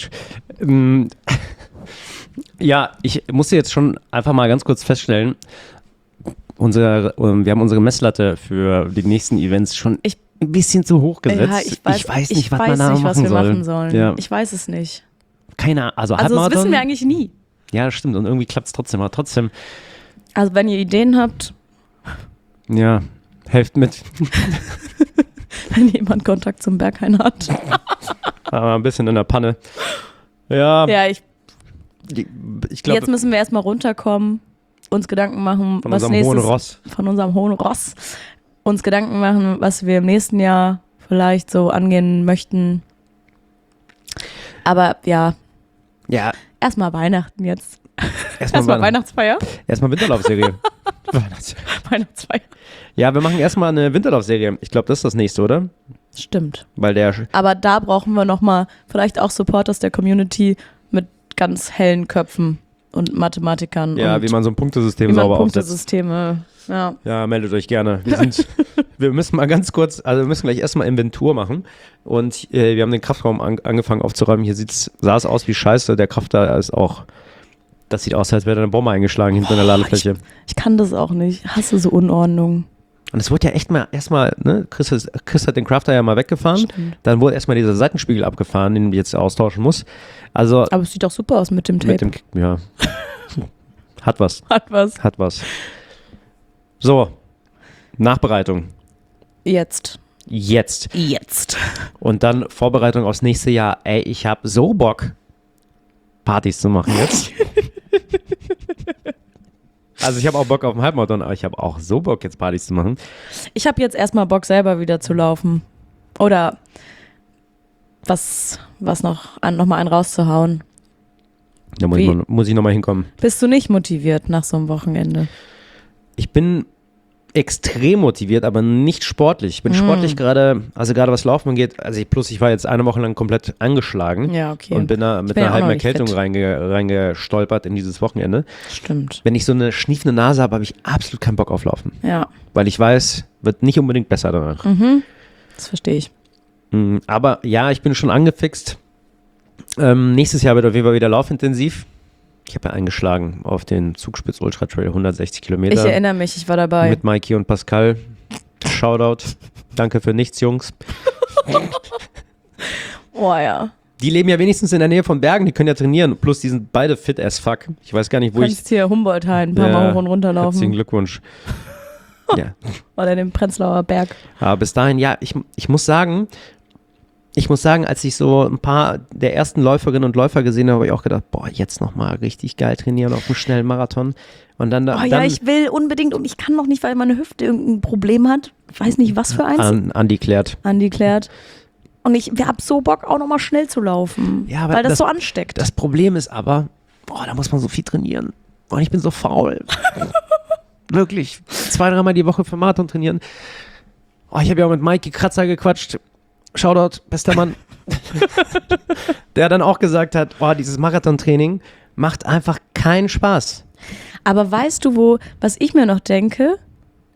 [SPEAKER 3] Ja, ich musste jetzt schon einfach mal ganz kurz feststellen, wir haben unsere Messlatte für die nächsten Events schon ein bisschen zu hoch gesetzt.
[SPEAKER 2] Ja,
[SPEAKER 3] ich weiß nicht, was wir
[SPEAKER 2] machen sollen.
[SPEAKER 3] Ja.
[SPEAKER 2] Ich weiß es nicht.
[SPEAKER 3] Keine Ahnung. Also
[SPEAKER 2] das wissen wir eigentlich nie.
[SPEAKER 3] Ja, das stimmt. Und irgendwie klappt es trotzdem. Aber trotzdem,
[SPEAKER 2] Also wenn ihr Ideen habt,
[SPEAKER 3] ja, helft mit.
[SPEAKER 2] wenn jemand Kontakt zum Berghain hat.
[SPEAKER 3] Aber ein bisschen in der Panne. Ja,
[SPEAKER 2] Ja,
[SPEAKER 3] ich glaube,
[SPEAKER 2] jetzt müssen wir erstmal runterkommen, uns Gedanken machen,
[SPEAKER 3] von
[SPEAKER 2] was
[SPEAKER 3] unserem
[SPEAKER 2] nächstes,
[SPEAKER 3] hohen Ross.
[SPEAKER 2] von unserem hohen Ross, uns Gedanken machen, was wir im nächsten Jahr vielleicht so angehen möchten. Aber ja, erstmal Weihnachten jetzt. Erstmal Weihnachtsfeier.
[SPEAKER 3] Erstmal Winterlaufserie.
[SPEAKER 2] Weihnachtsfeier.
[SPEAKER 3] Ja, wir machen erstmal eine Winterlaufserie. Ich glaube, das ist das nächste, oder?
[SPEAKER 2] Stimmt.
[SPEAKER 3] Weil
[SPEAKER 2] Aber da brauchen wir nochmal vielleicht auch Supporters der Community mit ganz hellen Köpfen und Mathematikern.
[SPEAKER 3] ja,
[SPEAKER 2] und
[SPEAKER 3] wie man so ein Punktesystem
[SPEAKER 2] wie man
[SPEAKER 3] sauber aufsetzt.
[SPEAKER 2] Punktesysteme, ja.
[SPEAKER 3] Ja, meldet euch gerne. Wir müssen mal ganz kurz, also wir müssen gleich erstmal Inventur machen. Und wir haben den Kraftraum angefangen aufzuräumen. Hier sah es aus wie Scheiße. Der Kraft da ist auch, das sieht aus, als wäre da eine Bombe eingeschlagen hinter einer Ladefläche.
[SPEAKER 2] Ich kann das auch nicht. Hasse so Unordnung.
[SPEAKER 3] Und es wurde ja echt mal erstmal, ne, Chris hat den Crafter ja mal weggefahren.
[SPEAKER 2] Stimmt.
[SPEAKER 3] Dann wurde erstmal dieser Seitenspiegel abgefahren, den wir jetzt austauschen muss. Also
[SPEAKER 2] Aber es sieht doch super aus mit dem Tape.
[SPEAKER 3] ja. Hat was.
[SPEAKER 2] Hat was.
[SPEAKER 3] So, Nachbereitung.
[SPEAKER 2] Jetzt.
[SPEAKER 3] Und dann Vorbereitung aufs nächste Jahr. Ey, ich habe so Bock, Partys zu machen jetzt. Also ich habe auch Bock auf den Halbmarathon, aber ich habe auch so Bock, jetzt Partys zu machen.
[SPEAKER 2] Ich habe jetzt erstmal Bock, selber wieder zu laufen. Oder was noch mal einen rauszuhauen.
[SPEAKER 3] Da muss ich nochmal hinkommen.
[SPEAKER 2] Bist du nicht motiviert nach so einem Wochenende?
[SPEAKER 3] Ich bin extrem motiviert, aber nicht sportlich. Ich bin sportlich gerade, also gerade was Laufen angeht, ich war jetzt eine Woche lang komplett angeschlagen.
[SPEAKER 2] Ja, okay.
[SPEAKER 3] Und bin da mit
[SPEAKER 2] bin
[SPEAKER 3] einer
[SPEAKER 2] ja auch
[SPEAKER 3] halben
[SPEAKER 2] noch nicht
[SPEAKER 3] Erkältung
[SPEAKER 2] fit.
[SPEAKER 3] reingestolpert in dieses Wochenende.
[SPEAKER 2] Stimmt.
[SPEAKER 3] Wenn ich so eine schniefende Nase habe, habe ich absolut keinen Bock auf Laufen.
[SPEAKER 2] Ja,
[SPEAKER 3] Weil ich weiß, wird nicht unbedingt besser danach.
[SPEAKER 2] das verstehe ich.
[SPEAKER 3] Aber ja, ich bin schon angefixt. Nächstes Jahr wird auf jeden Fall wieder laufintensiv. Ich habe ja eingeschlagen auf den Zugspitz Ultra Trail, 160 Kilometer.
[SPEAKER 2] Ich erinnere mich, ich war dabei.
[SPEAKER 3] Mit Mikey und Pascal. Shoutout. Danke für nichts, Jungs.
[SPEAKER 2] Oh ja.
[SPEAKER 3] Die leben ja wenigstens in der Nähe von Bergen, die können ja trainieren. Plus, die sind beide fit as fuck. Ich weiß gar nicht, wo
[SPEAKER 2] Du kannst hier Humboldt-Hain ein paar Mal hoch und runter laufen.
[SPEAKER 3] Herzlichen Glückwunsch. Ja.
[SPEAKER 2] Oder den Prenzlauer Berg.
[SPEAKER 3] Aber bis dahin, ja, ich muss sagen, als ich so ein paar der ersten Läuferinnen und Läufer gesehen habe, habe ich auch gedacht, boah, jetzt nochmal richtig geil trainieren auf einem schnellen Marathon. Und dann,
[SPEAKER 2] Ich will unbedingt und ich kann noch nicht, weil meine Hüfte irgendein Problem hat. Ich weiß nicht, was für eins.
[SPEAKER 3] Andi klärt.
[SPEAKER 2] Und ich habe so Bock, auch nochmal schnell zu laufen,
[SPEAKER 3] Ja, aber
[SPEAKER 2] weil das so ansteckt.
[SPEAKER 3] Das Problem ist aber, boah, da muss man so viel trainieren. Und ich bin so faul. Wirklich. 2-3 Mal die Woche für Marathon trainieren. Oh, ich habe ja auch mit Mikey Kratzer gequatscht. Shoutout, bester Mann. Der dann auch gesagt hat, boah, dieses Marathontraining macht einfach keinen Spaß.
[SPEAKER 2] Aber weißt du, was ich mir noch denke?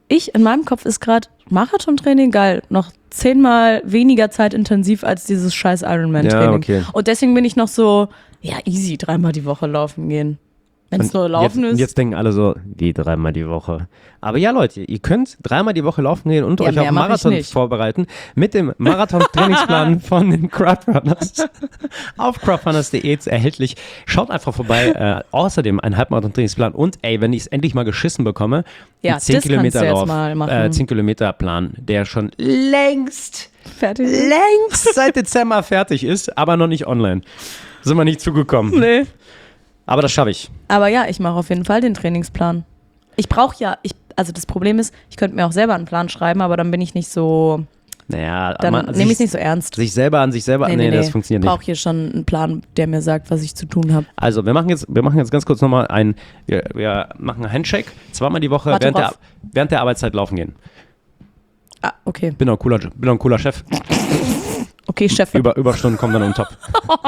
[SPEAKER 2] in meinem Kopf ist gerade Marathontraining geil, noch 10-mal weniger zeitintensiv als dieses scheiß Ironman-Training.
[SPEAKER 3] Ja, okay.
[SPEAKER 2] Und deswegen bin ich noch so, ja easy, 3-mal die Woche laufen gehen. Wenn es nur laufen
[SPEAKER 3] Und
[SPEAKER 2] ist.
[SPEAKER 3] jetzt denken alle so, wie 3-mal die Woche. Aber ja, Leute, ihr könnt 3-mal die Woche laufen gehen und
[SPEAKER 2] Ja,
[SPEAKER 3] euch
[SPEAKER 2] mehr
[SPEAKER 3] auf den
[SPEAKER 2] mach ich
[SPEAKER 3] Marathon
[SPEAKER 2] nicht.
[SPEAKER 3] vorbereiten mit dem Marathon-Trainingsplan von den Crowdrunners auf crowdrunners.de erhältlich. Schaut einfach vorbei. Außerdem ein Halbmarathon-Trainingsplan und wenn ich es endlich mal geschissen bekomme,
[SPEAKER 2] Ja,
[SPEAKER 3] ein 10
[SPEAKER 2] das kannst du
[SPEAKER 3] Kilometer
[SPEAKER 2] jetzt
[SPEAKER 3] Lauf,
[SPEAKER 2] mal machen.
[SPEAKER 3] 10 Kilometer Plan, der schon längst
[SPEAKER 2] Fertig.
[SPEAKER 3] seit Dezember fertig ist, aber noch nicht online. Sind wir nicht zugekommen.
[SPEAKER 2] Nee.
[SPEAKER 3] Aber das schaffe ich.
[SPEAKER 2] Aber ja, ich mache auf jeden Fall den Trainingsplan. Ich brauche also das Problem ist, ich könnte mir auch selber einen Plan schreiben, aber dann bin ich nicht so,
[SPEAKER 3] Naja,
[SPEAKER 2] dann nehme ich es nicht so ernst.
[SPEAKER 3] Sich selber an sich selber, nee, das funktioniert
[SPEAKER 2] Ich
[SPEAKER 3] nicht.
[SPEAKER 2] brauche hier schon einen Plan, der mir sagt, was ich zu tun habe.
[SPEAKER 3] Also, wir machen jetzt ganz kurz nochmal wir machen einen Handshake, 2-mal die Woche
[SPEAKER 2] Warte
[SPEAKER 3] während der Arbeitszeit laufen gehen.
[SPEAKER 2] Ah, okay.
[SPEAKER 3] Bin auch ein cooler Chef.
[SPEAKER 2] Okay, Chef.
[SPEAKER 3] Überstunden kommen dann on top.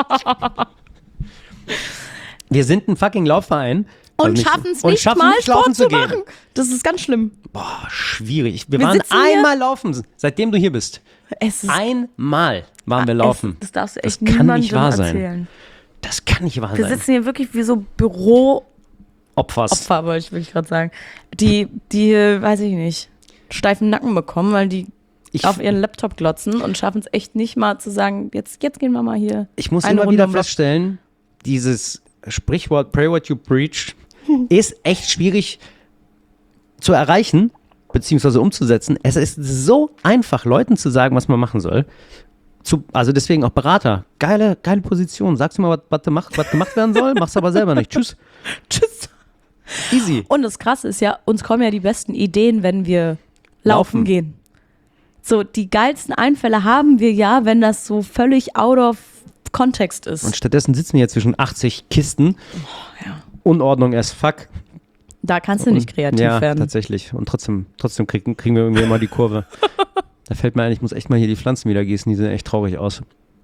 [SPEAKER 3] Wir sind ein fucking Laufverein.
[SPEAKER 2] Und schaffen es nicht mal
[SPEAKER 3] laufen
[SPEAKER 2] Sport zu
[SPEAKER 3] gehen.
[SPEAKER 2] machen. Das ist ganz schlimm.
[SPEAKER 3] Boah, schwierig. Wir
[SPEAKER 2] Wir
[SPEAKER 3] waren
[SPEAKER 2] sitzen hier-
[SPEAKER 3] einmal laufen, seitdem du hier bist.
[SPEAKER 2] Es ist
[SPEAKER 3] Einmal waren wir laufen.
[SPEAKER 2] Das darfst du echt
[SPEAKER 3] Das kann
[SPEAKER 2] niemandem
[SPEAKER 3] nicht wahr sein.
[SPEAKER 2] erzählen.
[SPEAKER 3] Das kann nicht wahr
[SPEAKER 2] Wir
[SPEAKER 3] sein.
[SPEAKER 2] sitzen hier wirklich wie so Büro-Opfer,
[SPEAKER 3] Opfers.
[SPEAKER 2] wollte ich wirklich gerade sagen. Die, weiß ich nicht, steifen Nacken bekommen, weil die auf ihren Laptop glotzen und schaffen es echt nicht mal zu sagen, jetzt gehen wir mal hier.
[SPEAKER 3] Ich muss
[SPEAKER 2] eine
[SPEAKER 3] immer
[SPEAKER 2] Runde
[SPEAKER 3] wieder
[SPEAKER 2] um Block.
[SPEAKER 3] feststellen, dieses Sprichwort Pray what you preach ist echt schwierig zu erreichen, beziehungsweise umzusetzen. Es ist so einfach, Leuten zu sagen, was man machen soll. Also deswegen auch Berater. Geile Position. Sagst du mal, was gemacht werden soll, machst aber selber nicht. Tschüss.
[SPEAKER 2] Tschüss.
[SPEAKER 3] Easy.
[SPEAKER 2] Und das Krasse ist ja, uns kommen ja die besten Ideen, wenn wir laufen gehen. So, die geilsten Einfälle haben wir ja, wenn das so völlig out of Kontext ist.
[SPEAKER 3] Und stattdessen sitzen wir hier zwischen 80 Kisten.
[SPEAKER 2] ja.
[SPEAKER 3] Unordnung as fuck.
[SPEAKER 2] Da kannst du nicht kreativ
[SPEAKER 3] ja,
[SPEAKER 2] werden.
[SPEAKER 3] tatsächlich. Und trotzdem kriegen wir irgendwie immer die Kurve. Da fällt mir ein, ich muss echt mal hier die Pflanzen wieder gießen. Die sehen echt traurig aus.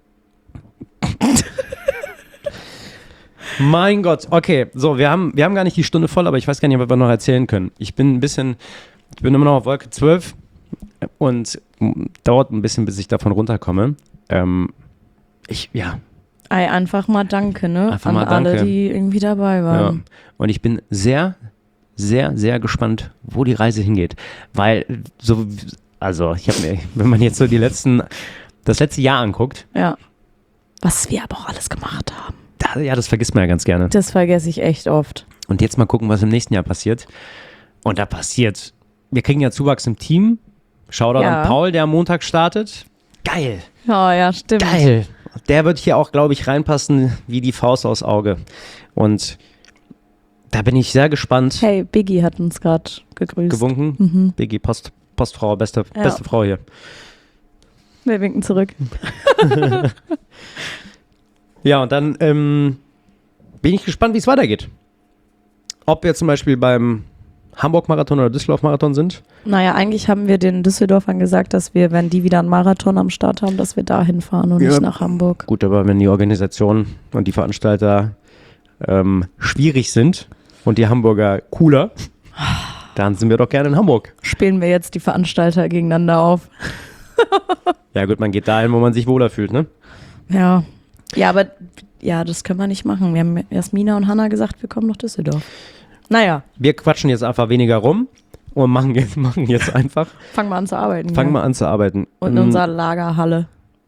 [SPEAKER 3] Mein Gott. Okay, so, wir haben gar nicht die Stunde voll, aber ich weiß gar nicht, was wir noch erzählen können. Ich bin immer noch auf Wolke 12 und dauert ein bisschen, bis ich davon runterkomme.
[SPEAKER 2] Einfach mal danke, ne?
[SPEAKER 3] Einfach
[SPEAKER 2] an
[SPEAKER 3] mal danke.
[SPEAKER 2] alle, die irgendwie dabei
[SPEAKER 3] Ja.
[SPEAKER 2] waren.
[SPEAKER 3] Und ich bin sehr, sehr, sehr gespannt, wo die Reise hingeht. Weil wenn man jetzt so das letzte Jahr anguckt,
[SPEAKER 2] Ja. Was wir aber auch alles gemacht haben.
[SPEAKER 3] das vergisst man ja ganz gerne.
[SPEAKER 2] Das vergesse ich echt oft.
[SPEAKER 3] Und jetzt mal gucken, was im nächsten Jahr passiert. Und da passiert, wir kriegen ja Zuwachs im Team. Shoutout
[SPEAKER 2] Ja.
[SPEAKER 3] an Paul, der am Montag startet. Geil,
[SPEAKER 2] Ja, stimmt.
[SPEAKER 3] geil. Der wird hier auch, glaube ich, reinpassen wie die Faust aufs Auge. Und da bin ich sehr gespannt.
[SPEAKER 2] Hey, Biggie hat uns gerade gegrüßt.
[SPEAKER 3] Gewunken. Biggie, Postfrau, beste Frau hier.
[SPEAKER 2] Wir winken zurück.
[SPEAKER 3] Ja, und dann bin ich gespannt, wie es weitergeht. Ob wir zum Beispiel beim Hamburg-Marathon oder Düsseldorf-Marathon sind.
[SPEAKER 2] Naja, eigentlich haben wir den Düsseldorfern gesagt, dass wir, wenn die wieder einen Marathon am Start haben, dass wir da hinfahren und
[SPEAKER 3] Ja.
[SPEAKER 2] nicht nach Hamburg.
[SPEAKER 3] Gut, aber wenn die Organisation und die Veranstalter schwierig sind und die Hamburger cooler, dann sind wir doch gerne in Hamburg.
[SPEAKER 2] Spielen wir jetzt die Veranstalter gegeneinander auf.
[SPEAKER 3] Ja gut, man geht dahin, wo man sich wohler fühlt, ne?
[SPEAKER 2] Ja. Ja, aber das können wir nicht machen. Wir haben Jasmina und Hanna gesagt, wir kommen nach Düsseldorf. Naja,
[SPEAKER 3] Wir quatschen jetzt einfach weniger rum und machen jetzt einfach,
[SPEAKER 2] fangen wir an zu arbeiten.
[SPEAKER 3] fangen
[SPEAKER 2] ja.
[SPEAKER 3] wir an zu arbeiten.
[SPEAKER 2] Und in unserer Lagerhalle.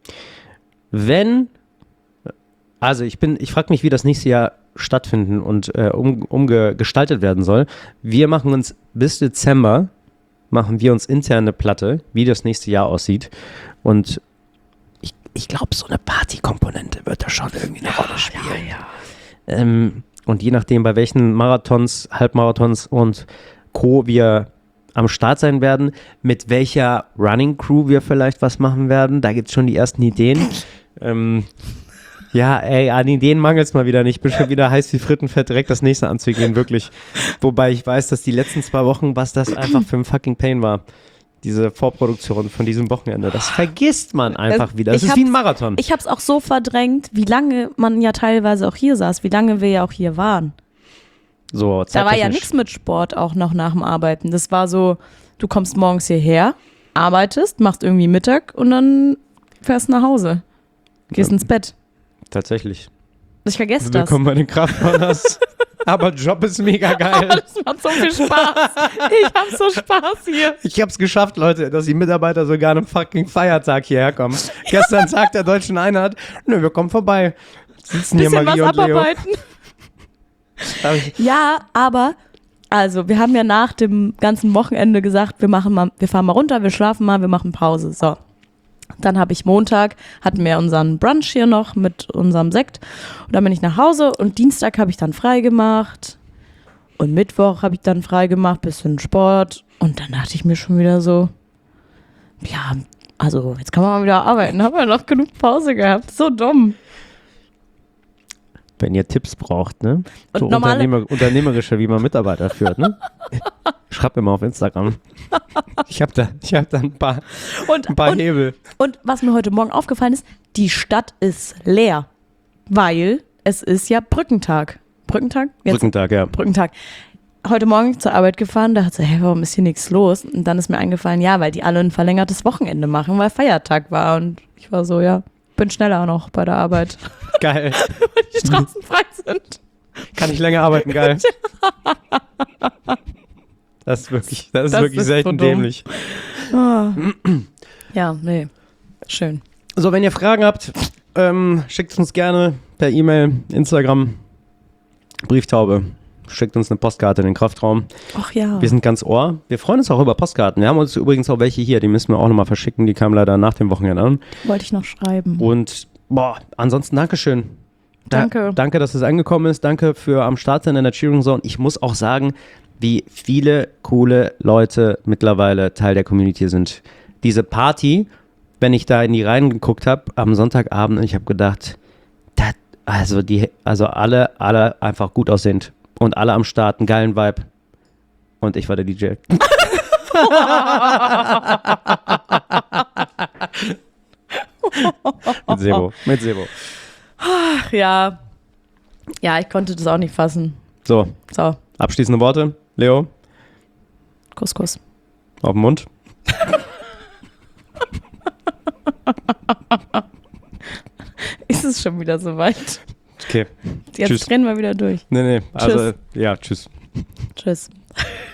[SPEAKER 3] Ich frage mich, wie das nächste Jahr stattfinden und gestaltet werden soll. Wir machen uns bis Dezember, intern eine Platte, wie das nächste Jahr aussieht. Und ich glaube, so eine Partykomponente wird da schon irgendwie eine Rolle spielen. Und je nachdem, bei welchen Marathons, Halbmarathons und Co. wir am Start sein werden, mit welcher Running Crew wir vielleicht was machen werden, da gibt es schon die ersten Ideen. An Ideen mangelt es mal wieder nicht. Bin schon wieder heiß wie Frittenfett, direkt das nächste anzugehen, wirklich. Wobei ich weiß, dass die letzten 2 Wochen, was das einfach für ein fucking Pain war. Diese Vorproduktion von diesem Wochenende. Das vergisst man einfach wieder. Das ist wie ein Marathon.
[SPEAKER 2] Ich habe es auch so verdrängt, wie lange man ja teilweise auch hier saß, wie lange wir ja auch hier waren.
[SPEAKER 3] So,
[SPEAKER 2] Da war ja
[SPEAKER 3] zeittechnisch.
[SPEAKER 2] nichts mit Sport auch noch nach dem Arbeiten. Das war so, du kommst morgens hierher, arbeitest, machst irgendwie Mittag und dann fährst nach Hause. Gehst ins Bett.
[SPEAKER 3] Tatsächlich.
[SPEAKER 2] Ich vergesse das.
[SPEAKER 3] Willkommen bei den Kraftballers. Aber Job ist mega geil.
[SPEAKER 2] Das macht so viel Spaß. Ich hab so Spaß hier.
[SPEAKER 3] Ich hab's geschafft, Leute, dass die Mitarbeiter sogar an einem fucking Feiertag hierher kommen. Gestern Tag der Deutschen Einheit. Nö, wir kommen vorbei. Sitzen hier
[SPEAKER 2] Bisschen
[SPEAKER 3] Marie
[SPEAKER 2] was
[SPEAKER 3] und Leo.
[SPEAKER 2] abarbeiten. Ja, aber, also, wir haben ja nach dem ganzen Wochenende gesagt, wir fahren mal runter, wir schlafen mal, wir machen Pause. So. Dann habe ich Montag, hatten wir unseren Brunch hier noch mit unserem Sekt. Und dann bin ich nach Hause und Dienstag habe ich dann frei gemacht. Und Mittwoch habe ich dann frei gemacht, bisschen Sport. Und dann dachte ich mir schon wieder so, ja, also jetzt kann man mal wieder arbeiten. Haben wir noch genug Pause gehabt. So dumm.
[SPEAKER 3] Wenn ihr Tipps braucht, ne?
[SPEAKER 2] Und
[SPEAKER 3] So unternehmerische, wie man Mitarbeiter führt, ne? Schreibt mir mal auf Instagram. Ich hab da ein paar Hebel.
[SPEAKER 2] Und was mir heute Morgen aufgefallen ist, die Stadt ist leer, weil es ist ja Brückentag. Brückentag?
[SPEAKER 3] Brückentag, ja.
[SPEAKER 2] Brückentag. Heute Morgen zur Arbeit gefahren, da hat sie, hey, warum ist hier nichts los? Und dann ist mir eingefallen, ja, weil die alle ein verlängertes Wochenende machen, weil Feiertag war. Und ich war so, ja, bin schneller noch bei der Arbeit.
[SPEAKER 3] Geil.
[SPEAKER 2] Weil die Straßen frei sind.
[SPEAKER 3] Kann ich länger arbeiten, geil. Das ist wirklich
[SPEAKER 2] ist
[SPEAKER 3] selten
[SPEAKER 2] so dumm.
[SPEAKER 3] dämlich.
[SPEAKER 2] Ja, nee. Schön.
[SPEAKER 3] So, wenn ihr Fragen habt, schickt es uns gerne per E-Mail, Instagram, Brieftaube. Schickt uns eine Postkarte in den Kraftraum.
[SPEAKER 2] Ach ja.
[SPEAKER 3] Wir sind ganz Ohr. Wir freuen uns auch über Postkarten. Wir haben uns übrigens auch welche hier, die müssen wir auch nochmal verschicken. Die kamen leider nach dem Wochenende an.
[SPEAKER 2] Wollte ich noch schreiben.
[SPEAKER 3] Und ansonsten Dankeschön.
[SPEAKER 2] Danke.
[SPEAKER 3] Danke, dass es angekommen ist. Danke für am Start sein in der Cheering Zone. Ich muss auch sagen, wie viele coole Leute mittlerweile Teil der Community sind. Diese Party, wenn ich da in die Reihen geguckt habe, am Sonntagabend, und ich habe gedacht, alle einfach gut aussehend und alle am Start, einen geilen Vibe. Und ich war der DJ. Mit Sebo.
[SPEAKER 2] Ach ja. Ja, ich konnte das auch nicht fassen.
[SPEAKER 3] So,
[SPEAKER 2] So,
[SPEAKER 3] abschließende Worte. Leo,
[SPEAKER 2] Kuss, Kuss.
[SPEAKER 3] auf den Mund.
[SPEAKER 2] Ist es schon wieder soweit?
[SPEAKER 3] Okay.
[SPEAKER 2] Jetzt
[SPEAKER 3] Tschüss.
[SPEAKER 2] drehen wir wieder durch.
[SPEAKER 3] Nee, also, ja, tschüss.
[SPEAKER 2] Tschüss.